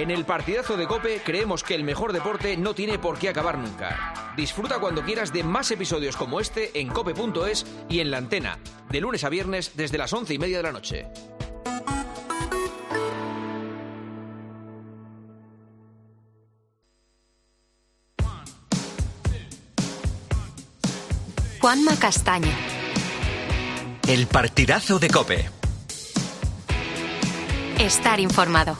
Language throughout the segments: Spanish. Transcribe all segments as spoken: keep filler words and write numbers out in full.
En el partidazo de COPE creemos que el mejor deporte no tiene por qué acabar nunca. Disfruta cuando quieras de más episodios como este en cope punto es y en la antena, de lunes a viernes desde las once y media de la noche. Juanma Castaño. El partidazo de COPE. Estar informado.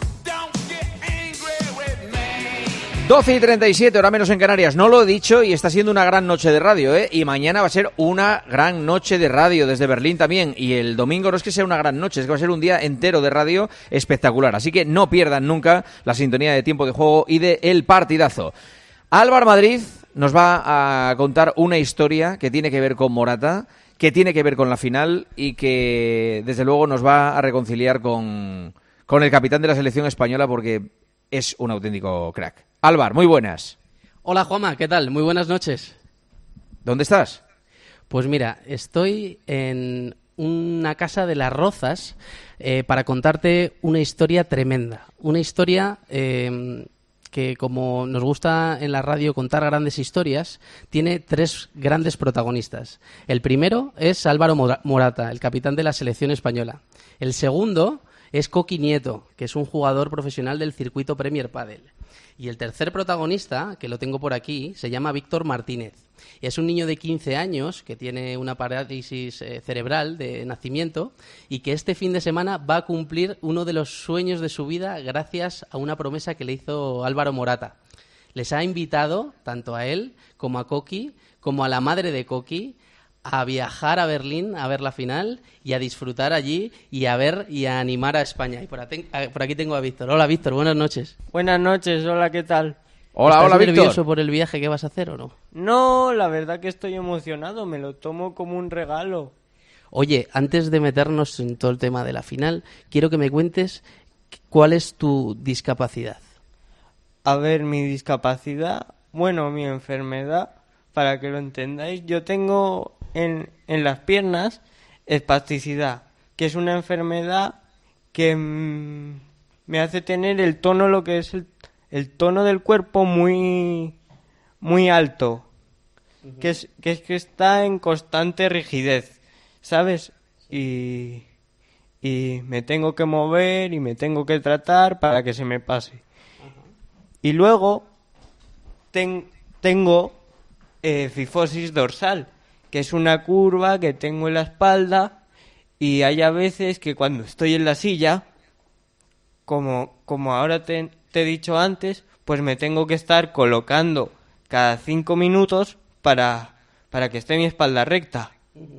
doce y treinta y siete, hora menos en Canarias. No lo he dicho y está siendo una gran noche de radio, ¿eh? Y mañana va a ser una gran noche de radio desde Berlín también. Y el domingo no es que sea una gran noche, es que va a ser un día entero de radio espectacular. Así que no pierdan nunca la sintonía de Tiempo de Juego y de El Partidazo. Álvaro Madrid nos va a contar una historia que tiene que ver con Morata, que tiene que ver con la final y que desde luego nos va a reconciliar con, con el capitán de la selección española porque es un auténtico crack. Álvaro, muy buenas. Hola Juanma, ¿qué tal? Muy buenas noches. ¿Dónde estás? Pues mira, estoy en una casa de Las Rozas eh, para contarte una historia tremenda. Una historia eh, que, como nos gusta en la radio contar grandes historias, tiene tres grandes protagonistas. El primero es Álvaro Morata, el capitán de la selección española. El segundo es Coqui Nieto, que es un jugador profesional del circuito Premier Padel. Y el tercer protagonista, que lo tengo por aquí, se llama Víctor Martínez. Es un niño de quince años que tiene una parálisis eh, cerebral de nacimiento y que este fin de semana va a cumplir uno de los sueños de su vida gracias a una promesa que le hizo Álvaro Morata. Les ha invitado, tanto a él como a Coqui, como a la madre de Coqui, a viajar a Berlín a ver la final y a disfrutar allí y a ver y a animar a España. Y por, aten- por aquí tengo a Víctor. Hola Víctor, buenas noches. Buenas noches, hola, ¿qué tal? Hola, hola Víctor. ¿Estás nervioso por el viaje que vas a hacer o no? No, la verdad que estoy emocionado, me lo tomo como un regalo. Oye, antes de meternos en todo el tema de la final, quiero que me cuentes cuál es tu discapacidad. A ver, mi discapacidad, bueno, mi enfermedad, para que lo entendáis, yo tengo en, en las piernas espasticidad, que es una enfermedad que mmm, me hace tener el tono, lo que es el, el tono del cuerpo muy, muy alto, uh-huh. que, es, que es que está en constante rigidez, ¿sabes? Y, y me tengo que mover y me tengo que tratar para que se me pase. Uh-huh. Y luego ten, tengo eh, fifosis dorsal, que es una curva que tengo en la espalda y hay a veces que cuando estoy en la silla, como, como ahora te, te he dicho antes, pues me tengo que estar colocando cada cinco minutos para, para que esté mi espalda recta.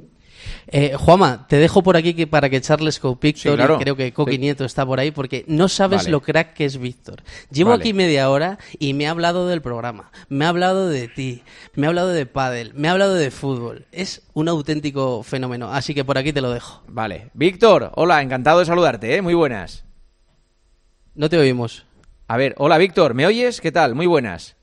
Eh, Juanma, te dejo por aquí que para que charles con Víctor, sí, claro. Y creo que Coqui sí. Nieto está por ahí porque no sabes vale. lo crack que es Víctor. Llevo vale. aquí media hora y me ha hablado del programa, me ha hablado de ti, me ha hablado de pádel, me ha hablado de fútbol. Es un auténtico fenómeno, así que por aquí te lo dejo. Vale. Víctor, hola, encantado de saludarte, ¿eh? Muy buenas. No te oímos. A ver, hola Víctor, ¿me oyes? ¿Qué tal? Muy buenas.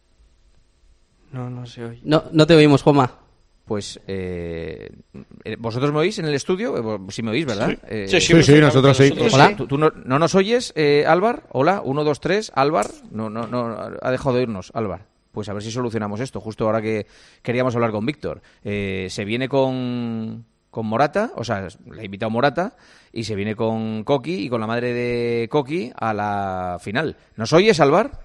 No, no se oye. No, no te oímos, Juanma. Pues, eh, ¿vosotros me oís en el estudio? Sí me oís, ¿verdad? Sí, eh, sí, sí, sí, nosotros sí. Hola, ¿tú, tú no, no nos oyes, eh, Álvar? Hola, uno, dos, tres, Álvar. No, no, no, ha dejado de oírnos, Álvar. Pues a ver si solucionamos esto, justo ahora que queríamos hablar con Víctor. Eh, se viene con, con Morata, o sea, le ha invitado Morata, y se viene con Coqui y con la madre de Coqui a la final. ¿Nos oyes, Álvar?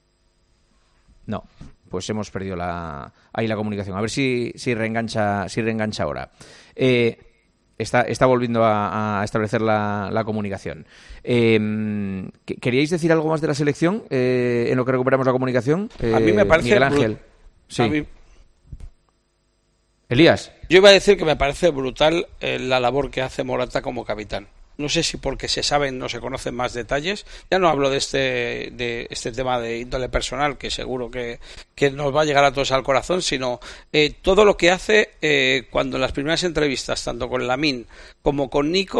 No. Pues hemos perdido la ahí la comunicación. A ver si, si reengancha si reengancha ahora. Eh, está, está volviendo a, a establecer la, la comunicación. Eh, ¿Queríais decir algo más de la selección eh, en lo que recuperamos la comunicación? Eh, a mí me parece... Miguel Ángel. Sí. Mí... Elías. Yo iba a decir que me parece brutal eh, la labor que hace Morata como capitán. No sé si porque se saben, no se conocen más detalles. Ya no hablo de este de este tema de índole personal, que seguro que, que nos va a llegar a todos al corazón, sino eh, todo lo que hace eh, cuando en las primeras entrevistas, tanto con Lamine como con Nico,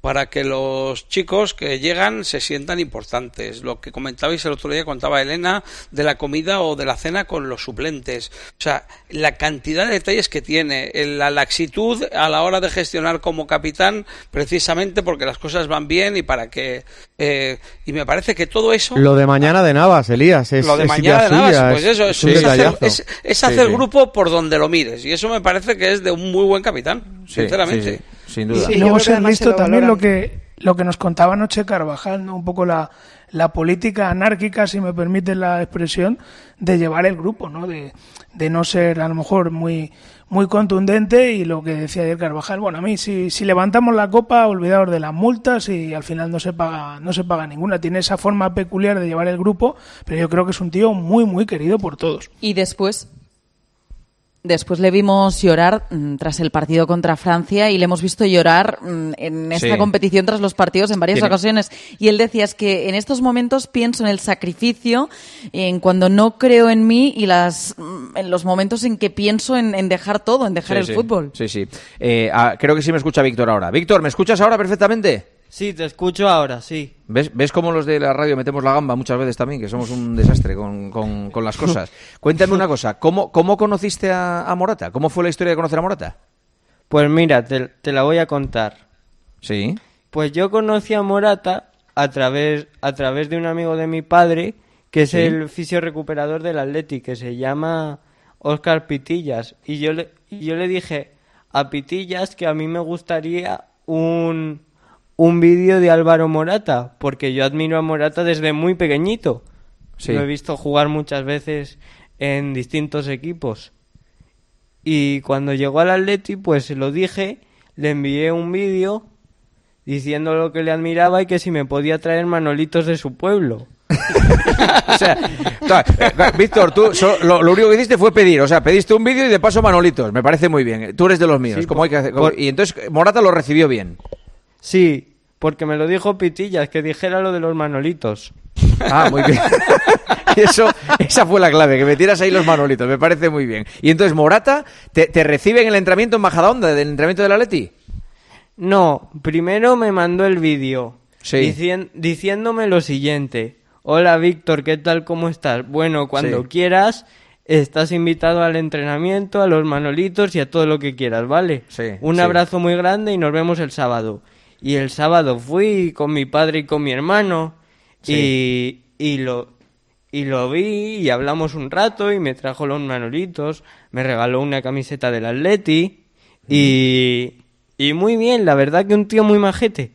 para que los chicos que llegan se sientan importantes. Lo que comentabais el otro día, contaba Elena, de la comida o de la cena con los suplentes. O sea, la cantidad de detalles que tiene, la laxitud a la hora de gestionar como capitán, precisamente porque las cosas van bien y para que... Eh, y me parece que todo eso... Lo de mañana de Navas, Elías, es, lo de es mañana de Navas, suya, pues eso, es, es, es hacer, es, es, es hacer sí, sí. grupo por donde lo mires. Y eso me parece que es de un muy buen capitán, Sí, sinceramente. sí, sí, sin duda. Y luego se ha visto también lo que lo que nos contaba anoche Carvajal, ¿no? Un poco la, la política anárquica, si me permite la expresión, de llevar el grupo, ¿no? De, de no ser a lo mejor muy muy contundente, y lo que decía ayer Carvajal, bueno, a mí si, si levantamos la copa, olvidaos de las multas y al final no se paga no se paga ninguna. Tiene esa forma peculiar de llevar el grupo, pero yo creo que es un tío muy muy querido por todos. Y después Después le vimos llorar mmm, tras el partido contra Francia, y le hemos visto llorar mmm, en esta Sí. competición tras los partidos en varias Tiene... ocasiones. Y él decía, es que en estos momentos pienso en el sacrificio, en cuando no creo en mí, y las en los momentos en que pienso en, en dejar todo, en dejar Sí, el sí. fútbol. Sí, sí. Eh, ah, creo que sí me escucha Víctor ahora. Víctor, ¿me escuchas ahora perfectamente? Sí, te escucho ahora, sí. ¿Ves, ¿Ves cómo los de la radio metemos la gamba muchas veces también? Que somos un desastre con, con, con las cosas. Cuéntame una cosa, ¿cómo, cómo conociste a, a Morata? ¿Cómo fue la historia de conocer a Morata? Pues mira, te, te la voy a contar. Sí. Pues yo conocí a Morata a través, a través de un amigo de mi padre, que es ¿Sí? el fisiorecuperador del Atleti, que se llama Óscar Pitillas. Y yo le, y yo le dije a Pitillas que a mí me gustaría un... un vídeo de Álvaro Morata, porque yo admiro a Morata desde muy pequeñito. Sí. Lo he visto jugar muchas veces en distintos equipos. Y cuando llegó al Atleti, pues se lo dije, le envié un vídeo diciendo lo que le admiraba y que si me podía traer manolitos de su pueblo. O sea, eh, Víctor, tú so, lo, lo único que hiciste fue pedir, o sea, pediste un vídeo y de paso manolitos, me parece muy bien. Tú eres de los míos, Sí, ¿cómo por- hay que hacer? por- Y entonces Morata lo recibió bien. Sí, porque me lo dijo Pitillas, que dijera lo de los manolitos. Ah, muy bien. Y eso, esa fue la clave, que metieras ahí los manolitos, me parece muy bien. Y entonces Morata te, te recibe en el entrenamiento en Majadahonda, del entrenamiento del Atleti. No, primero me mandó el vídeo Sí. dicien- diciéndome lo siguiente. Hola Víctor, ¿qué tal? ¿Cómo estás? Bueno, cuando Sí. quieras, estás invitado al entrenamiento, a los manolitos y a todo lo que quieras, ¿vale? Sí, Un sí. abrazo muy grande y nos vemos el sábado. Y el sábado fui con mi padre y con mi hermano y, y lo y lo vi y hablamos un rato y me trajo los manolitos, me regaló una camiseta del Atleti y, y muy bien, la verdad que un tío muy majete.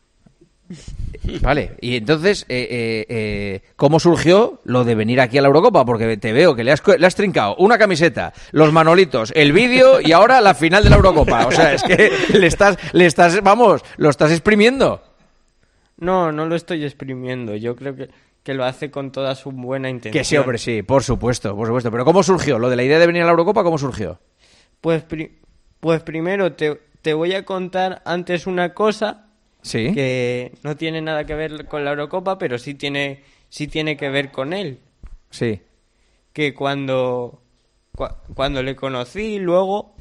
Vale, y entonces, eh, eh, eh, ¿cómo surgió lo de venir aquí a la Eurocopa? Porque te veo que le has, co- le has trincado una camiseta, los manolitos, el vídeo y ahora la final de la Eurocopa. O sea, es que le estás, le estás, vamos, lo estás exprimiendo. No, no lo estoy exprimiendo, yo creo que, que lo hace con toda su buena intención. Que sí, hombre, sí, por supuesto, por supuesto. Pero ¿cómo surgió? Lo de la idea de venir a la Eurocopa, ¿cómo surgió? Pues, pri- pues primero te, te voy a contar antes una cosa Sí. que no tiene nada que ver con la Eurocopa, pero sí tiene, sí tiene que ver con él. Sí. Que cuando, cua- cuando le conocí, luego,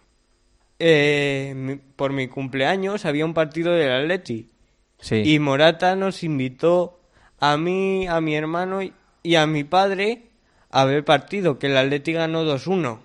eh, mi- por mi cumpleaños, había un partido del Atleti. Sí. Y Morata nos invitó a mí, a mi hermano y- y a mi padre a ver partido, que el Atleti ganó dos uno.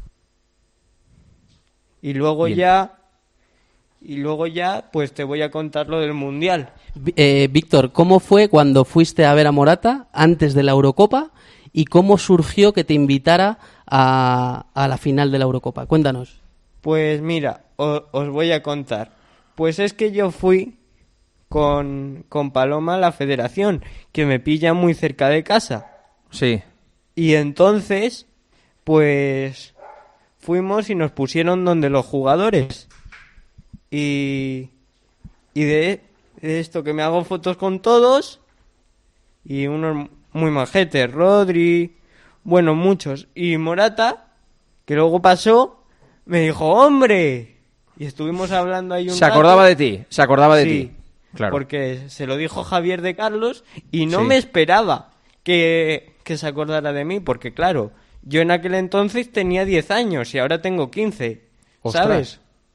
Y luego Bien. ya... Y luego ya, pues te voy a contar lo del Mundial. Vi- eh, Víctor, ¿cómo fue cuando fuiste a ver a Morata antes de la Eurocopa y cómo surgió que te invitara a, a la final de la Eurocopa? Cuéntanos. Pues mira, o- os voy a contar. Pues es que yo fui con, con Paloma a la federación, que me pilla muy cerca de casa. Sí. Y entonces, pues fuimos y nos pusieron donde los jugadores. Y, y de, de esto que me hago fotos con todos y unos muy majetes, Rodri, bueno, muchos. Y Morata, que luego pasó, me dijo, ¡hombre! Y estuvimos hablando ahí un Se rato. acordaba de ti, se acordaba de Sí, ti. Claro. porque se lo dijo Javier de Carlos y no Sí. me esperaba que, que se acordara de mí, porque claro, yo en aquel entonces tenía diez años y ahora tengo quince, Ostras. ¿sabes?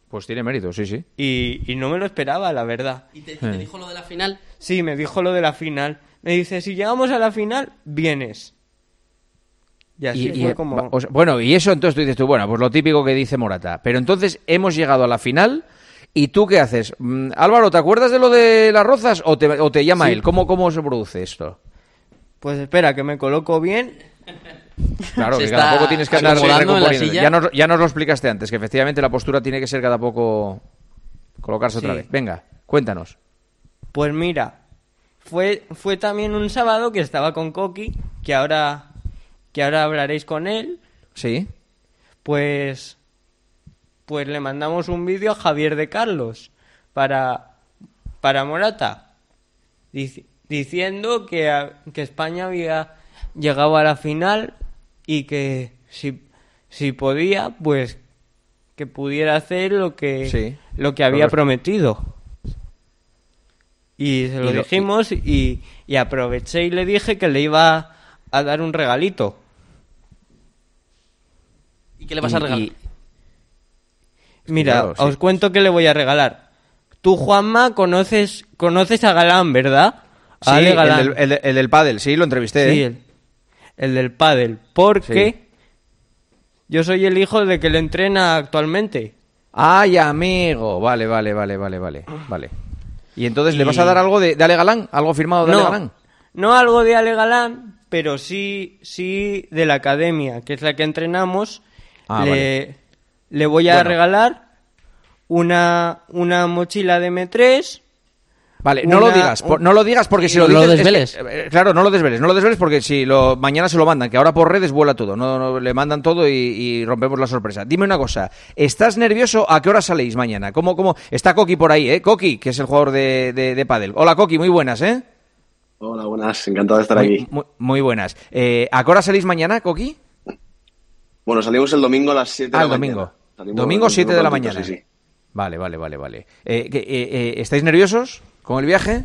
Pues tiene mérito, sí, sí. Y, y no me lo esperaba, la verdad. ¿Y te, y te dijo lo de la final? Sí, me dijo lo de la final. Me dice, si llegamos a la final, vienes. Y así Y- fue y- como... va- o sea, bueno, y eso entonces tú dices tú, bueno, pues lo típico que dice Morata. Pero entonces hemos llegado a la final y ¿tú qué haces? Mm, Álvaro, ¿te acuerdas de lo de las Rozas o te, o te llama Sí. él? ¿Cómo, ¿Cómo se produce esto? Pues espera, que me coloco bien. Claro, Se que cada está poco tienes que andar acomodando en la recomponiéndote. silla. Ya nos, ya nos lo explicaste antes, que efectivamente la postura tiene que ser cada poco colocarse otra Sí. vez. Venga, cuéntanos. Pues mira, fue, fue también un sábado que estaba con Coqui, que ahora, que ahora hablaréis con él. Sí. Pues, pues le mandamos un vídeo a Javier de Carlos para, para Morata, dic- diciendo que, a- que España había llegado a la final y que si, si podía, pues que pudiera hacer lo que, Sí. lo que había Lo que- prometido. Y se lo Y lo- dijimos y, y aproveché y le dije que le iba a dar un regalito. ¿Y qué le vas a Y- regalar? y- Mira, Claro, sí. os cuento que le voy a regalar. Tú, Juanma, conoces, conoces a Galán, ¿verdad? Sí, A Ale el Galán. del, el de- el del pádel, sí, lo entrevisté. Sí, ¿eh? el, el del pádel. Porque Sí. yo soy el hijo de que le entrena actualmente. Ay, amigo. Vale, vale, vale, vale, vale. Vale. Y entonces, ¿le Y- vas a dar algo de, de Ale Galán? ¿Algo firmado de Ale No, Galán? no algo de Ale Galán, pero sí, sí de la academia, que es la que entrenamos. Ah, le, vale. le voy a Bueno. regalar una, una mochila de eme tres. Vale, no lo Una- digas, por- un- no lo digas porque si lo No lo dices... es que- desveles. eh, claro, no lo desveles, no lo desveles porque si lo mañana se lo mandan, que ahora por redes vuela todo, no, no, le mandan todo y, y rompemos la sorpresa. Dime una cosa, ¿estás nervioso? ¿A qué hora saléis mañana? ¿Cómo, cómo? Está Coqui por ahí, ¿eh? Coqui, que es el jugador de, de, de pádel. Hola, Coqui, muy buenas, ¿eh? Hola, buenas, encantado de estar Muy, aquí. muy, muy buenas. Eh, ¿A qué hora salís mañana, Coqui? Bueno, salimos el domingo a las siete Ah, de el la domingo. mañana. Salimos Domingo un siete de la ratito, mañana. Sí, sí. Vale, vale, vale, vale. Eh, que, eh, eh, ¿Estáis nerviosos con el viaje?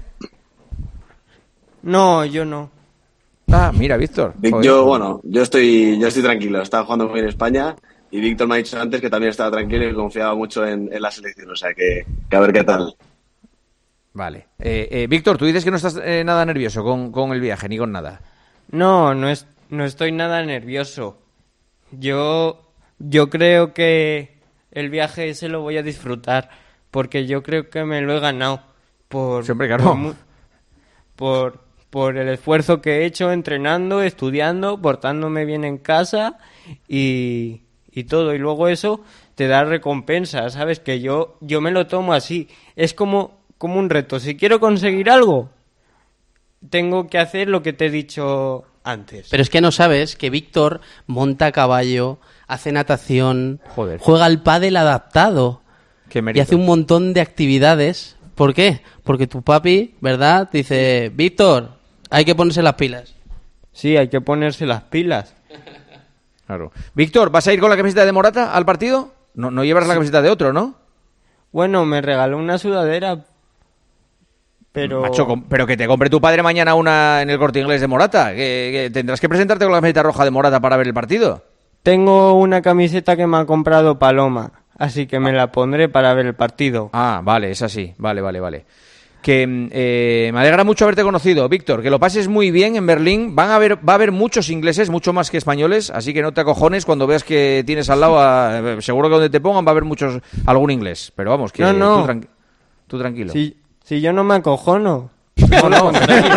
No, yo no. Ah, mira, Víctor. Vic- Joder. Yo, bueno, yo estoy, yo estoy tranquilo. Estaba jugando muy bien en España y Víctor me ha dicho antes que también estaba tranquilo y confiaba mucho en, en la selección. O sea, que, que a ver qué tal. Vale. Eh, eh, Víctor, tú dices que no estás eh, nada nervioso con, con el viaje, ni con nada. No, no, es, no estoy nada nervioso. Yo, yo creo que el viaje ese lo voy a disfrutar porque yo creo que me lo he ganado por, Siempre, claro. por, mu- por, por el esfuerzo que he hecho entrenando, estudiando, portándome bien en casa y, y todo. Y luego eso te da recompensa, ¿sabes? Que yo, yo me lo tomo así. Es como, como un reto. Si quiero conseguir algo, tengo que hacer lo que te he dicho antes. Pero es que no sabes que Víctor monta a caballo, hace natación, Joder. juega al pádel adaptado Qué y mérito. hace un montón de actividades. ¿Por qué? Porque tu papi, ¿verdad? Dice, Víctor, hay que ponerse las pilas. Sí, hay que ponerse las pilas. Claro. Víctor, ¿vas a ir con la camiseta de Morata al partido? No, no llevas la camiseta de otro, ¿no? Bueno, me regaló una sudadera, pero... Macho, com- pero que te compre tu padre mañana una en el Corte Inglés de Morata. Que, que tendrás que presentarte con la camiseta roja de Morata para ver el partido. Tengo una camiseta que me ha comprado Paloma, así que me la pondré para ver el partido. Ah, vale, es así. Vale, vale, vale. Que mm, eh, me alegra mucho haberte conocido, Víctor. Que lo pases muy bien en Berlín. Van a haber, va a haber muchos ingleses, mucho más que españoles, así que no te acojones cuando veas que tienes al lado, a- eh, seguro que donde te pongan va a haber muchos, algún inglés. Pero vamos, que No, no. Tú, tranqui- tú tranquilo. Si, si yo no me acojono. No, no.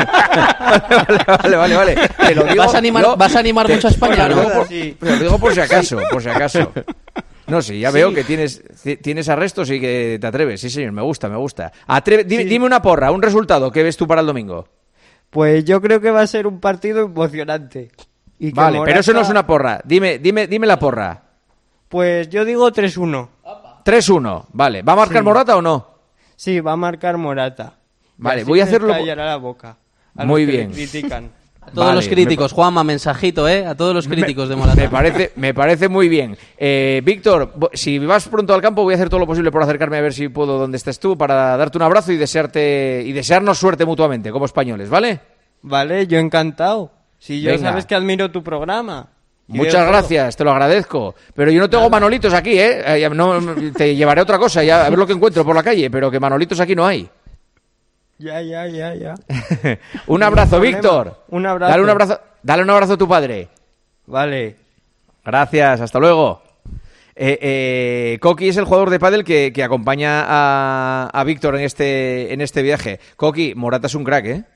vale, vale, vale, vale. Te lo digo- ¿Vas a animar, no, ¿vas a animar te- mucho a España, te lo no? digo por- Sí. te lo digo por si acaso, por si acaso. No, sí, ya veo que tienes, ci- tienes arrestos y que te atreves. Sí, señor, me gusta, me gusta. Atreve- dime, Sí. dime una porra, un resultado que ves tú para el domingo. Pues yo creo que va a ser un partido emocionante. Y que Vale, pero eso no es Morata- una porra. Dime, dime, dime la porra. Pues yo digo tres uno. tres uno, vale. ¿Va a marcar Sí. Morata o no? Sí, va a marcar Morata. Y Vale, así voy a me hacerlo- callará la boca. A Muy los que bien. le critican. A todos Vale, los críticos, Juanma, mensajito, ¿eh? A todos los críticos de Morata. Me parece, me parece muy bien. Eh, Víctor, bo- si vas pronto al campo, voy a hacer todo lo posible por acercarme a ver si puedo donde estés tú para darte un abrazo y desearte y desearnos suerte mutuamente como españoles, ¿vale? Vale, yo encantado. Si yo Venga. sabes que admiro tu programa. Muchas gracias, te lo agradezco. Pero yo no tengo manolitos aquí, ¿eh? Eh, No, te llevaré otra cosa, ya, a ver lo que encuentro por la calle, pero que manolitos aquí no hay. Ya, ya, ya, ya. Un abrazo, Víctor. Un abrazo. Dale un abrazo, dale un abrazo a tu padre. Vale. Gracias, hasta luego. Eh, eh, Coqui es el jugador de pádel que, que acompaña a, a Víctor en este, en este viaje. Coqui, Morata es un crack, ¿eh?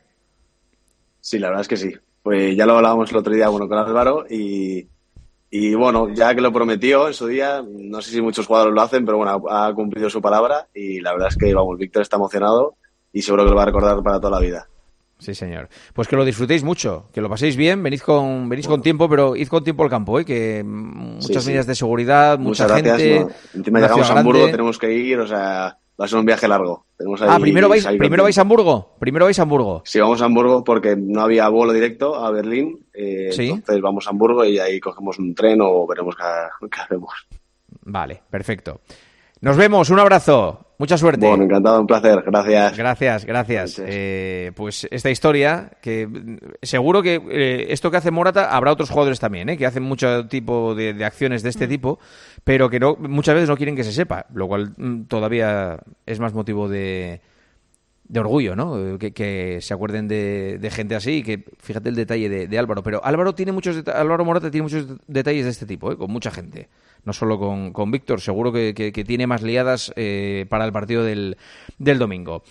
Sí, la verdad es que sí. Pues ya lo hablábamos el otro día, bueno, con Álvaro y, y bueno, ya que lo prometió en su día, no sé si muchos jugadores lo hacen, pero bueno, ha, ha cumplido su palabra y la verdad es que, vamos, Víctor está emocionado y seguro que lo va a recordar para toda la vida. Sí, señor. Pues que lo disfrutéis mucho, que lo paséis bien, venid con, venís con tiempo, pero id con tiempo al campo, ¿eh? Que muchas Sí, sí. medidas de seguridad, mucha Muchas gracias, gente. ¿no? Encima una llegamos ciudad a Hamburgo, grande. tenemos que ir, o sea, va a ser un viaje largo. Tenemos ahí, Ah, primero vais, ahí primero vais a Hamburgo, primero vais a Hamburgo. Sí, vamos a Hamburgo porque no había vuelo directo a Berlín, eh, Sí. entonces vamos a Hamburgo y ahí cogemos un tren o veremos qué, qué hacemos. Vale, perfecto. Nos vemos, un abrazo, mucha suerte. Bueno, encantado, un placer, gracias. Gracias, gracias. Eh, pues esta historia, que seguro que eh, esto que hace Morata, habrá otros jugadores también, ¿eh? Que hacen mucho tipo de, de acciones de este tipo, pero que no muchas veces no quieren que se sepa, lo cual mm, todavía es más motivo de, de orgullo, ¿no? Que, que se acuerden de, de gente así y que, fíjate el detalle de, de Álvaro, pero Álvaro tiene muchos deta- Álvaro Morata tiene muchos detalles de este tipo, ¿eh? Con mucha gente. No solo con, con Víctor, seguro que, que, que tiene más liadas eh, para el partido del, del domingo.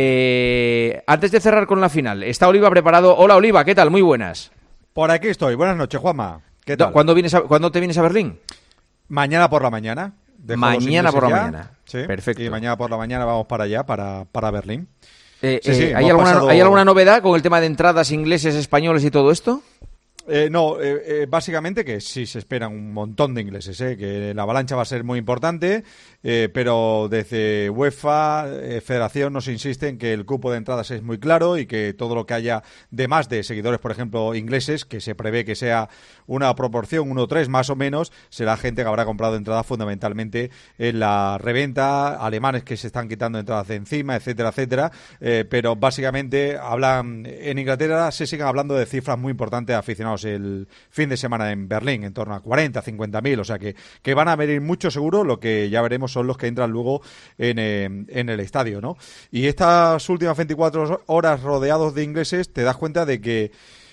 Eh, antes de cerrar con la final, está Oliva preparado. Hola Oliva, ¿qué tal? Muy buenas. Por aquí estoy. Buenas noches, Juanma. ¿Qué tal? ¿Cuándo, vienes a, ¿cuándo te vienes a Berlín? Mañana por la mañana. Dejo los Mañana por la ingleses ya. mañana. Sí. Perfecto. Y mañana por la mañana vamos para allá, para, para Berlín. Eh, Sí, eh, sí, ¿hay, hemos alguna, pasado- ¿Hay alguna novedad con el tema de entradas ingleses, españoles y todo esto? Eh, no, eh, eh, básicamente que sí se esperan un montón de ingleses, eh, que la avalancha va a ser muy importante, eh, pero desde UEFA, eh, Federación, nos insiste en que el cupo de entradas es muy claro y que todo lo que haya de más de seguidores, por ejemplo, ingleses, que se prevé que sea una proporción uno tres más o menos, será gente que habrá comprado entradas fundamentalmente en la reventa, alemanes que se están quitando entradas de encima, etcétera, etcétera, eh, pero básicamente hablan en Inglaterra, se siguen hablando de cifras muy importantes de aficionados el fin de semana en Berlín, en torno a cuarenta, cincuenta mil, o sea que, que van a venir mucho seguro, lo que ya veremos son los que entran luego en, eh, en el estadio, ¿no? Y estas últimas veinticuatro horas rodeados de ingleses te das cuenta de que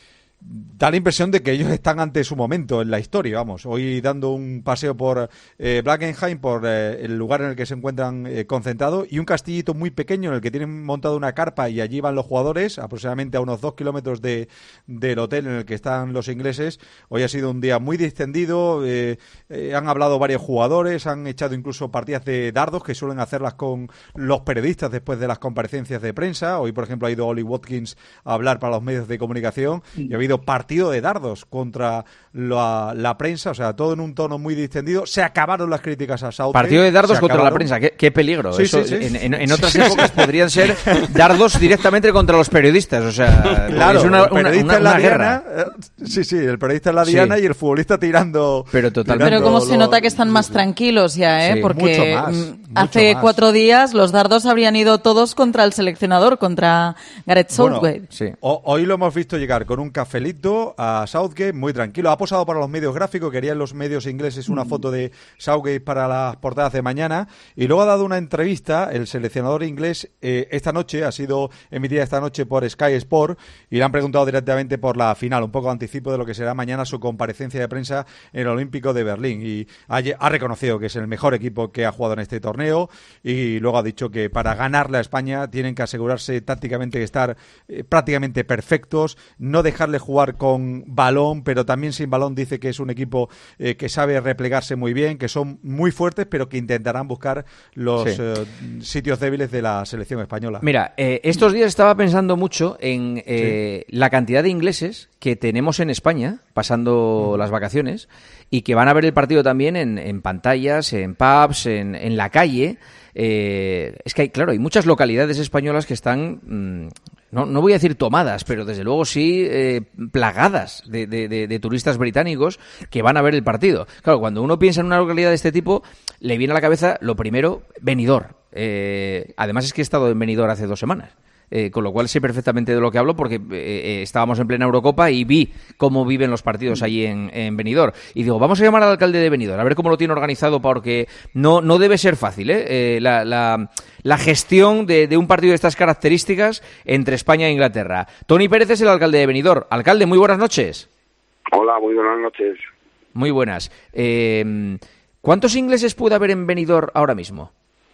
da la impresión de que ellos están ante su momento en la historia, vamos. Hoy dando un paseo por eh, Blankenheim, por eh, el lugar en el que se encuentran eh, concentrados, y un castillito muy pequeño en el que tienen montado una carpa y allí van los jugadores, aproximadamente a unos dos kilómetros de, del hotel en el que están los ingleses. Hoy ha sido un día muy distendido, eh, eh, han hablado varios jugadores, han echado incluso partidas de dardos que suelen hacerlas con los periodistas después de las comparecencias de prensa. Hoy, por ejemplo, ha ido Ollie Watkins a hablar para los medios de comunicación y ha habido partido de dardos contra la, la prensa, o sea, todo en un tono muy distendido. Se acabaron las críticas a Southgate. Partido de dardos se contra acabaron. la prensa, qué, qué peligro. Sí, Eso, sí, sí. En, en- en otras Sí, sí. épocas podrían ser dardos directamente contra los periodistas, o sea, Claro, es una, el periodista una- en la una diana, guerra. eh, sí, sí, el periodista en la Sí. diana y el futbolista tirando. Pero totalmente. Pero como se lo- nota que están más tranquilos ya, ¿eh? Sí. Porque Mucho más, mm, mucho hace más. cuatro días los dardos habrían ido todos contra el seleccionador, contra Gareth Bueno, Southgate. Sí. ho- hoy lo hemos visto llegar con un cafelito a Southgate, muy tranquilo. Ha posado para los medios gráficos, querían los medios ingleses una foto de Southgate para las portadas de mañana, y luego ha dado una entrevista el seleccionador inglés eh, esta noche, ha sido emitida esta noche por Sky Sport, y le han preguntado directamente por la final, un poco anticipo de lo que será mañana su comparecencia de prensa en el Olímpico de Berlín, y ha, ha reconocido que es el mejor equipo que ha jugado en este torneo, y luego ha dicho que para ganarle a España tienen que asegurarse tácticamente de estar eh, prácticamente perfectos, no dejarle jugar con balón, pero también sin balón. Dice que es un equipo eh, que sabe replegarse muy bien, que son muy fuertes, pero que intentarán buscar los Sí. eh, sitios débiles de la selección española. Mira, eh, estos días estaba pensando mucho en eh, la cantidad de ingleses que tenemos en España pasando las vacaciones y que van a ver el partido también en, en pantallas, en pubs, en, en la calle. Eh, es que hay, claro, hay muchas localidades españolas que están, mm, no, no voy a decir tomadas, pero desde luego sí eh, plagadas de, de- de- de turistas británicos que van a ver el partido. Claro, cuando uno piensa en una localidad de este tipo, le viene a la cabeza lo primero, Benidorm. Eh, además es que he estado en Benidorm hace dos semanas. eh, con lo cual sé perfectamente de lo que hablo porque eh, estábamos en plena Eurocopa y vi cómo viven los partidos allí en, en Benidorm. Y digo, vamos a llamar al alcalde de Benidorm, a ver cómo lo tiene organizado, porque no, no debe ser fácil, ¿eh? eh la, la, la gestión de, de un partido de estas características entre España e Inglaterra. Tony Pérez es el alcalde de Benidorm. Alcalde, muy buenas noches. Hola, muy buenas noches. Muy buenas. Eh, ¿Cuántos ingleses puede haber en Benidorm ahora mismo?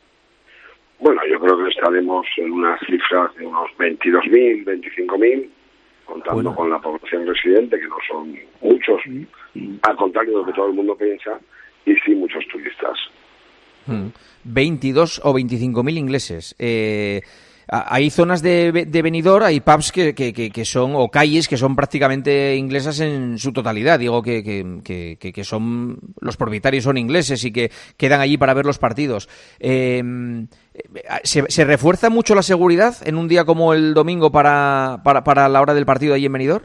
Bueno, yo creo que estaremos en unas cifras de unos veintidós mil, veinticinco mil, contando bueno. con la población residente, que no son muchos, mm. al contrario de lo que todo el mundo piensa, y sí muchos turistas. Mm. veintidós o veinticinco mil ingleses. Eh, hay zonas de, de Benidorm, hay pubs que, que, que son, o calles que son prácticamente inglesas en su totalidad. Digo que, que, que, que son, los propietarios son ingleses y que quedan allí para ver los partidos. Eh, ¿se, ¿Se refuerza mucho la seguridad en un día como el domingo para, para, para la hora del partido allí en Benidorm?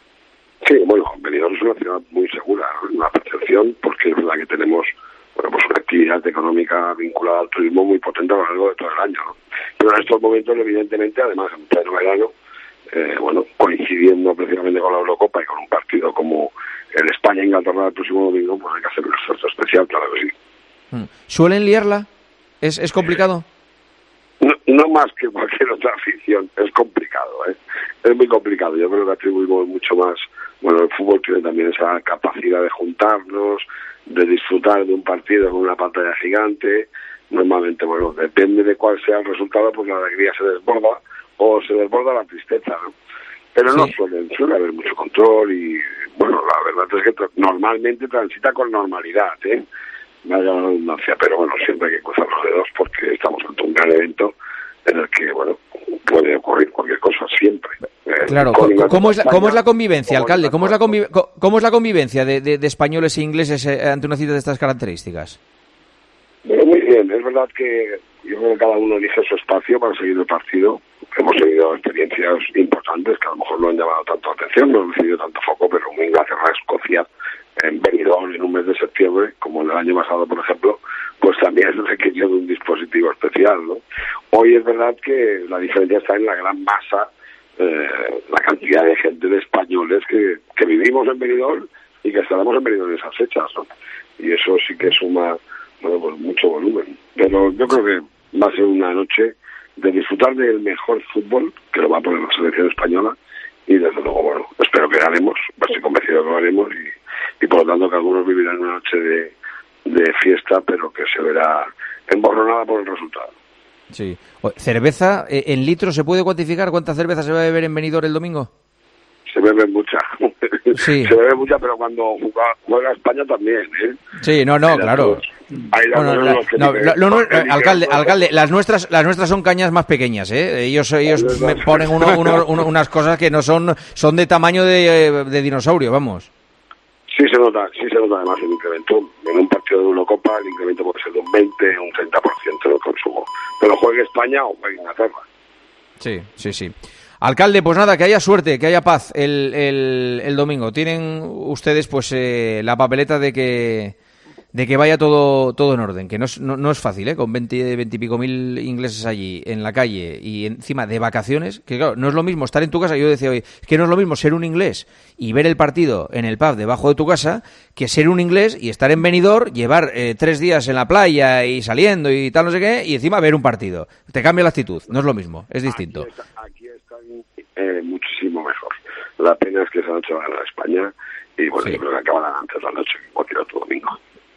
Sí, bueno, Benidorm es una ciudad muy segura, ¿no? Una percepción, porque es verdad que tenemos bueno, pues una actividad económica vinculada al turismo muy potente a lo largo de todo el año, ¿no? Pero en estos momentos, evidentemente, además en pleno verano, eh, bueno, coincidiendo precisamente con la Eurocopa y con un partido como el España-Inglaterra el próximo domingo, pues hay que hacer un esfuerzo especial, claro que sí. ¿Suelen liarla? ¿Es, es complicado? No, no más que cualquier otra afición, es complicado, ¿eh? Es muy complicado. Yo creo que atribuimos mucho más, bueno, el fútbol tiene también esa capacidad de juntarnos, de disfrutar de un partido con una pantalla gigante. Normalmente, bueno, depende de cuál sea el resultado, pues la alegría se desborda o se desborda la tristeza, ¿no? Pero sí. no suele, suele haber mucho control y, bueno, la verdad es que tra- normalmente transita con normalidad, ¿eh? Vaya la redundancia, pero bueno, siempre hay que cruzar los dedos porque estamos ante un gran evento en el que, bueno, puede ocurrir cualquier cosa siempre. Eh, claro, ¿cómo, ¿cómo, es la, ¿cómo es la convivencia, alcalde? ¿Cómo es la, conviv- ¿Cómo es la convivencia de, de, de españoles e ingleses ante una cita de estas características? Bueno, muy bien, es verdad que yo creo que cada uno elige su espacio para seguir el partido. Hemos tenido experiencias importantes que a lo mejor no han llamado tanto atención, no han recibido tanto foco, pero un Inglaterra-Escocia en Benidorm en un mes de septiembre, como el año pasado, por ejemplo, pues también se requirió de un dispositivo especial, ¿no? Hoy es verdad que la diferencia está en la gran masa, eh, la cantidad de gente, de españoles que, que vivimos en Benidorm y que estaremos en Benidorm en esas fechas, ¿no? Y eso sí que suma, bueno, pues mucho volumen. Pero yo creo que va a ser una noche de disfrutar del mejor fútbol, que lo va a poner la selección española, y desde luego, bueno, espero que ganemos, estoy convencido que lo haremos, y, y por lo tanto que algunos vivirán una noche de, de fiesta, pero que se verá emborronada por el resultado. Sí. ¿Cerveza en litros se puede cuantificar? ¿Cuánta cerveza se va a beber en Benidorm el domingo? Se bebe mucha. Sí. Se bebe mucha, pero cuando juega, juega España también, ¿eh? Sí, no, no, hay claro. Hay bueno, la, no, no, no, no, alcalde, alcalde, las nuestras, las nuestras son cañas más pequeñas, ¿eh? Ellos, ellos me ponen uno, uno, uno, unas cosas que no son, son de tamaño de, de dinosaurio, vamos. Sí se nota, sí se nota además el incremento. En un partido de Eurocopa el incremento puede ser de un veinte, un treinta por ciento del consumo. Pero juegue España o juegue Inglaterra. Sí, sí, sí. Alcalde, pues nada, que haya suerte, que haya paz el, el, el domingo. Tienen ustedes pues eh, la papeleta de que de que vaya todo todo en orden, que no es, no, no es fácil, ¿eh? Con veinte, veinte y pico mil ingleses allí en la calle y encima de vacaciones, que claro, no es lo mismo estar en tu casa. Yo decía hoy, que no es lo mismo ser un inglés y ver el partido en el pub debajo de tu casa que ser un inglés y estar en Benidorm, llevar eh, tres días en la playa y saliendo y tal, no sé qué, y encima ver un partido. Te cambia la actitud, no es lo mismo, es distinto. Aquí, está, aquí están eh, muchísimo mejor. La pena es que esa noche va a ganar España y bueno, sí. Yo creo que acabarán antes la noche que cualquier otro domingo.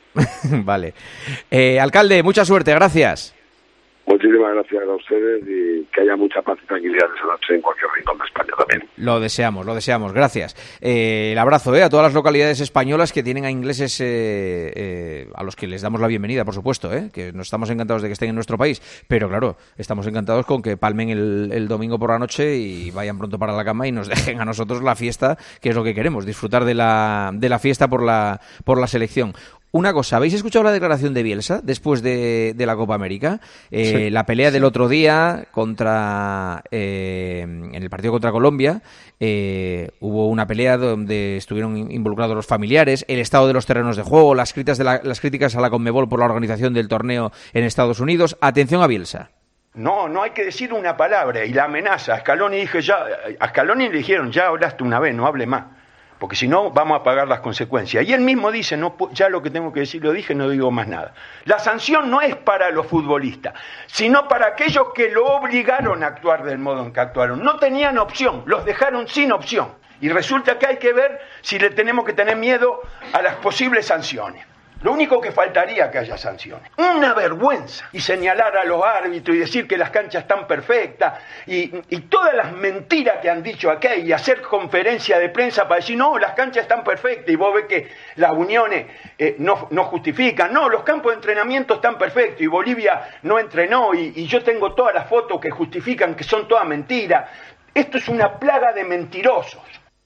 Vale. Eh, alcalde, mucha suerte, gracias. Muchísimas gracias a ustedes y que haya mucha paz y tranquilidad esa noche en cualquier rincón de España también. Lo deseamos, lo deseamos, gracias. Eh, el abrazo eh, a todas las localidades españolas que tienen a ingleses, eh, eh, a los que les damos la bienvenida, por supuesto, eh, que nos estamos encantados de que estén en nuestro país, pero claro, estamos encantados con que palmen el, el domingo por la noche y vayan pronto para la cama y nos dejen a nosotros la fiesta, que es lo que queremos, disfrutar de la, de la fiesta por la, por la selección. Una cosa, ¿habéis escuchado la declaración de Bielsa después de, de la Copa América? Eh, sí, la pelea sí. del otro día contra eh, en el partido contra Colombia, eh, hubo una pelea donde estuvieron involucrados los familiares, el estado de los terrenos de juego, las críticas, de la, las críticas a la Conmebol por la organización del torneo en Estados Unidos. Atención a Bielsa. No, no hay que decir una palabra. Y la amenaza, a Scaloni dije ya, a Scaloni le dijeron, ya hablaste una vez, no hable más, porque si no vamos a pagar las consecuencias. Y él mismo dice, no, ya lo que tengo que decir lo dije, no digo más nada. La sanción no es para los futbolistas, sino para aquellos que lo obligaron a actuar del modo en que actuaron. No tenían opción, los dejaron sin opción. Y resulta que hay que ver si le tenemos que tener miedo a las posibles sanciones. Lo único que faltaría que haya sanciones. Una vergüenza. Y señalar a los árbitros y decir que las canchas están perfectas y, y todas las mentiras que han dicho acá y hacer conferencia de prensa para decir, no, las canchas están perfectas y vos ves que las uniones eh, no, no justifican. No, los campos de entrenamiento están perfectos y Bolivia no entrenó y, y yo tengo todas las fotos que justifican que son todas mentiras. Esto es una plaga de mentirosos.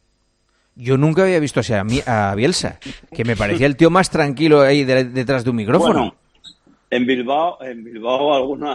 Yo nunca había visto así a, mi, a Bielsa, que me parecía el tío más tranquilo ahí de, detrás de un micrófono. Bueno, en Bilbao, en Bilbao alguna,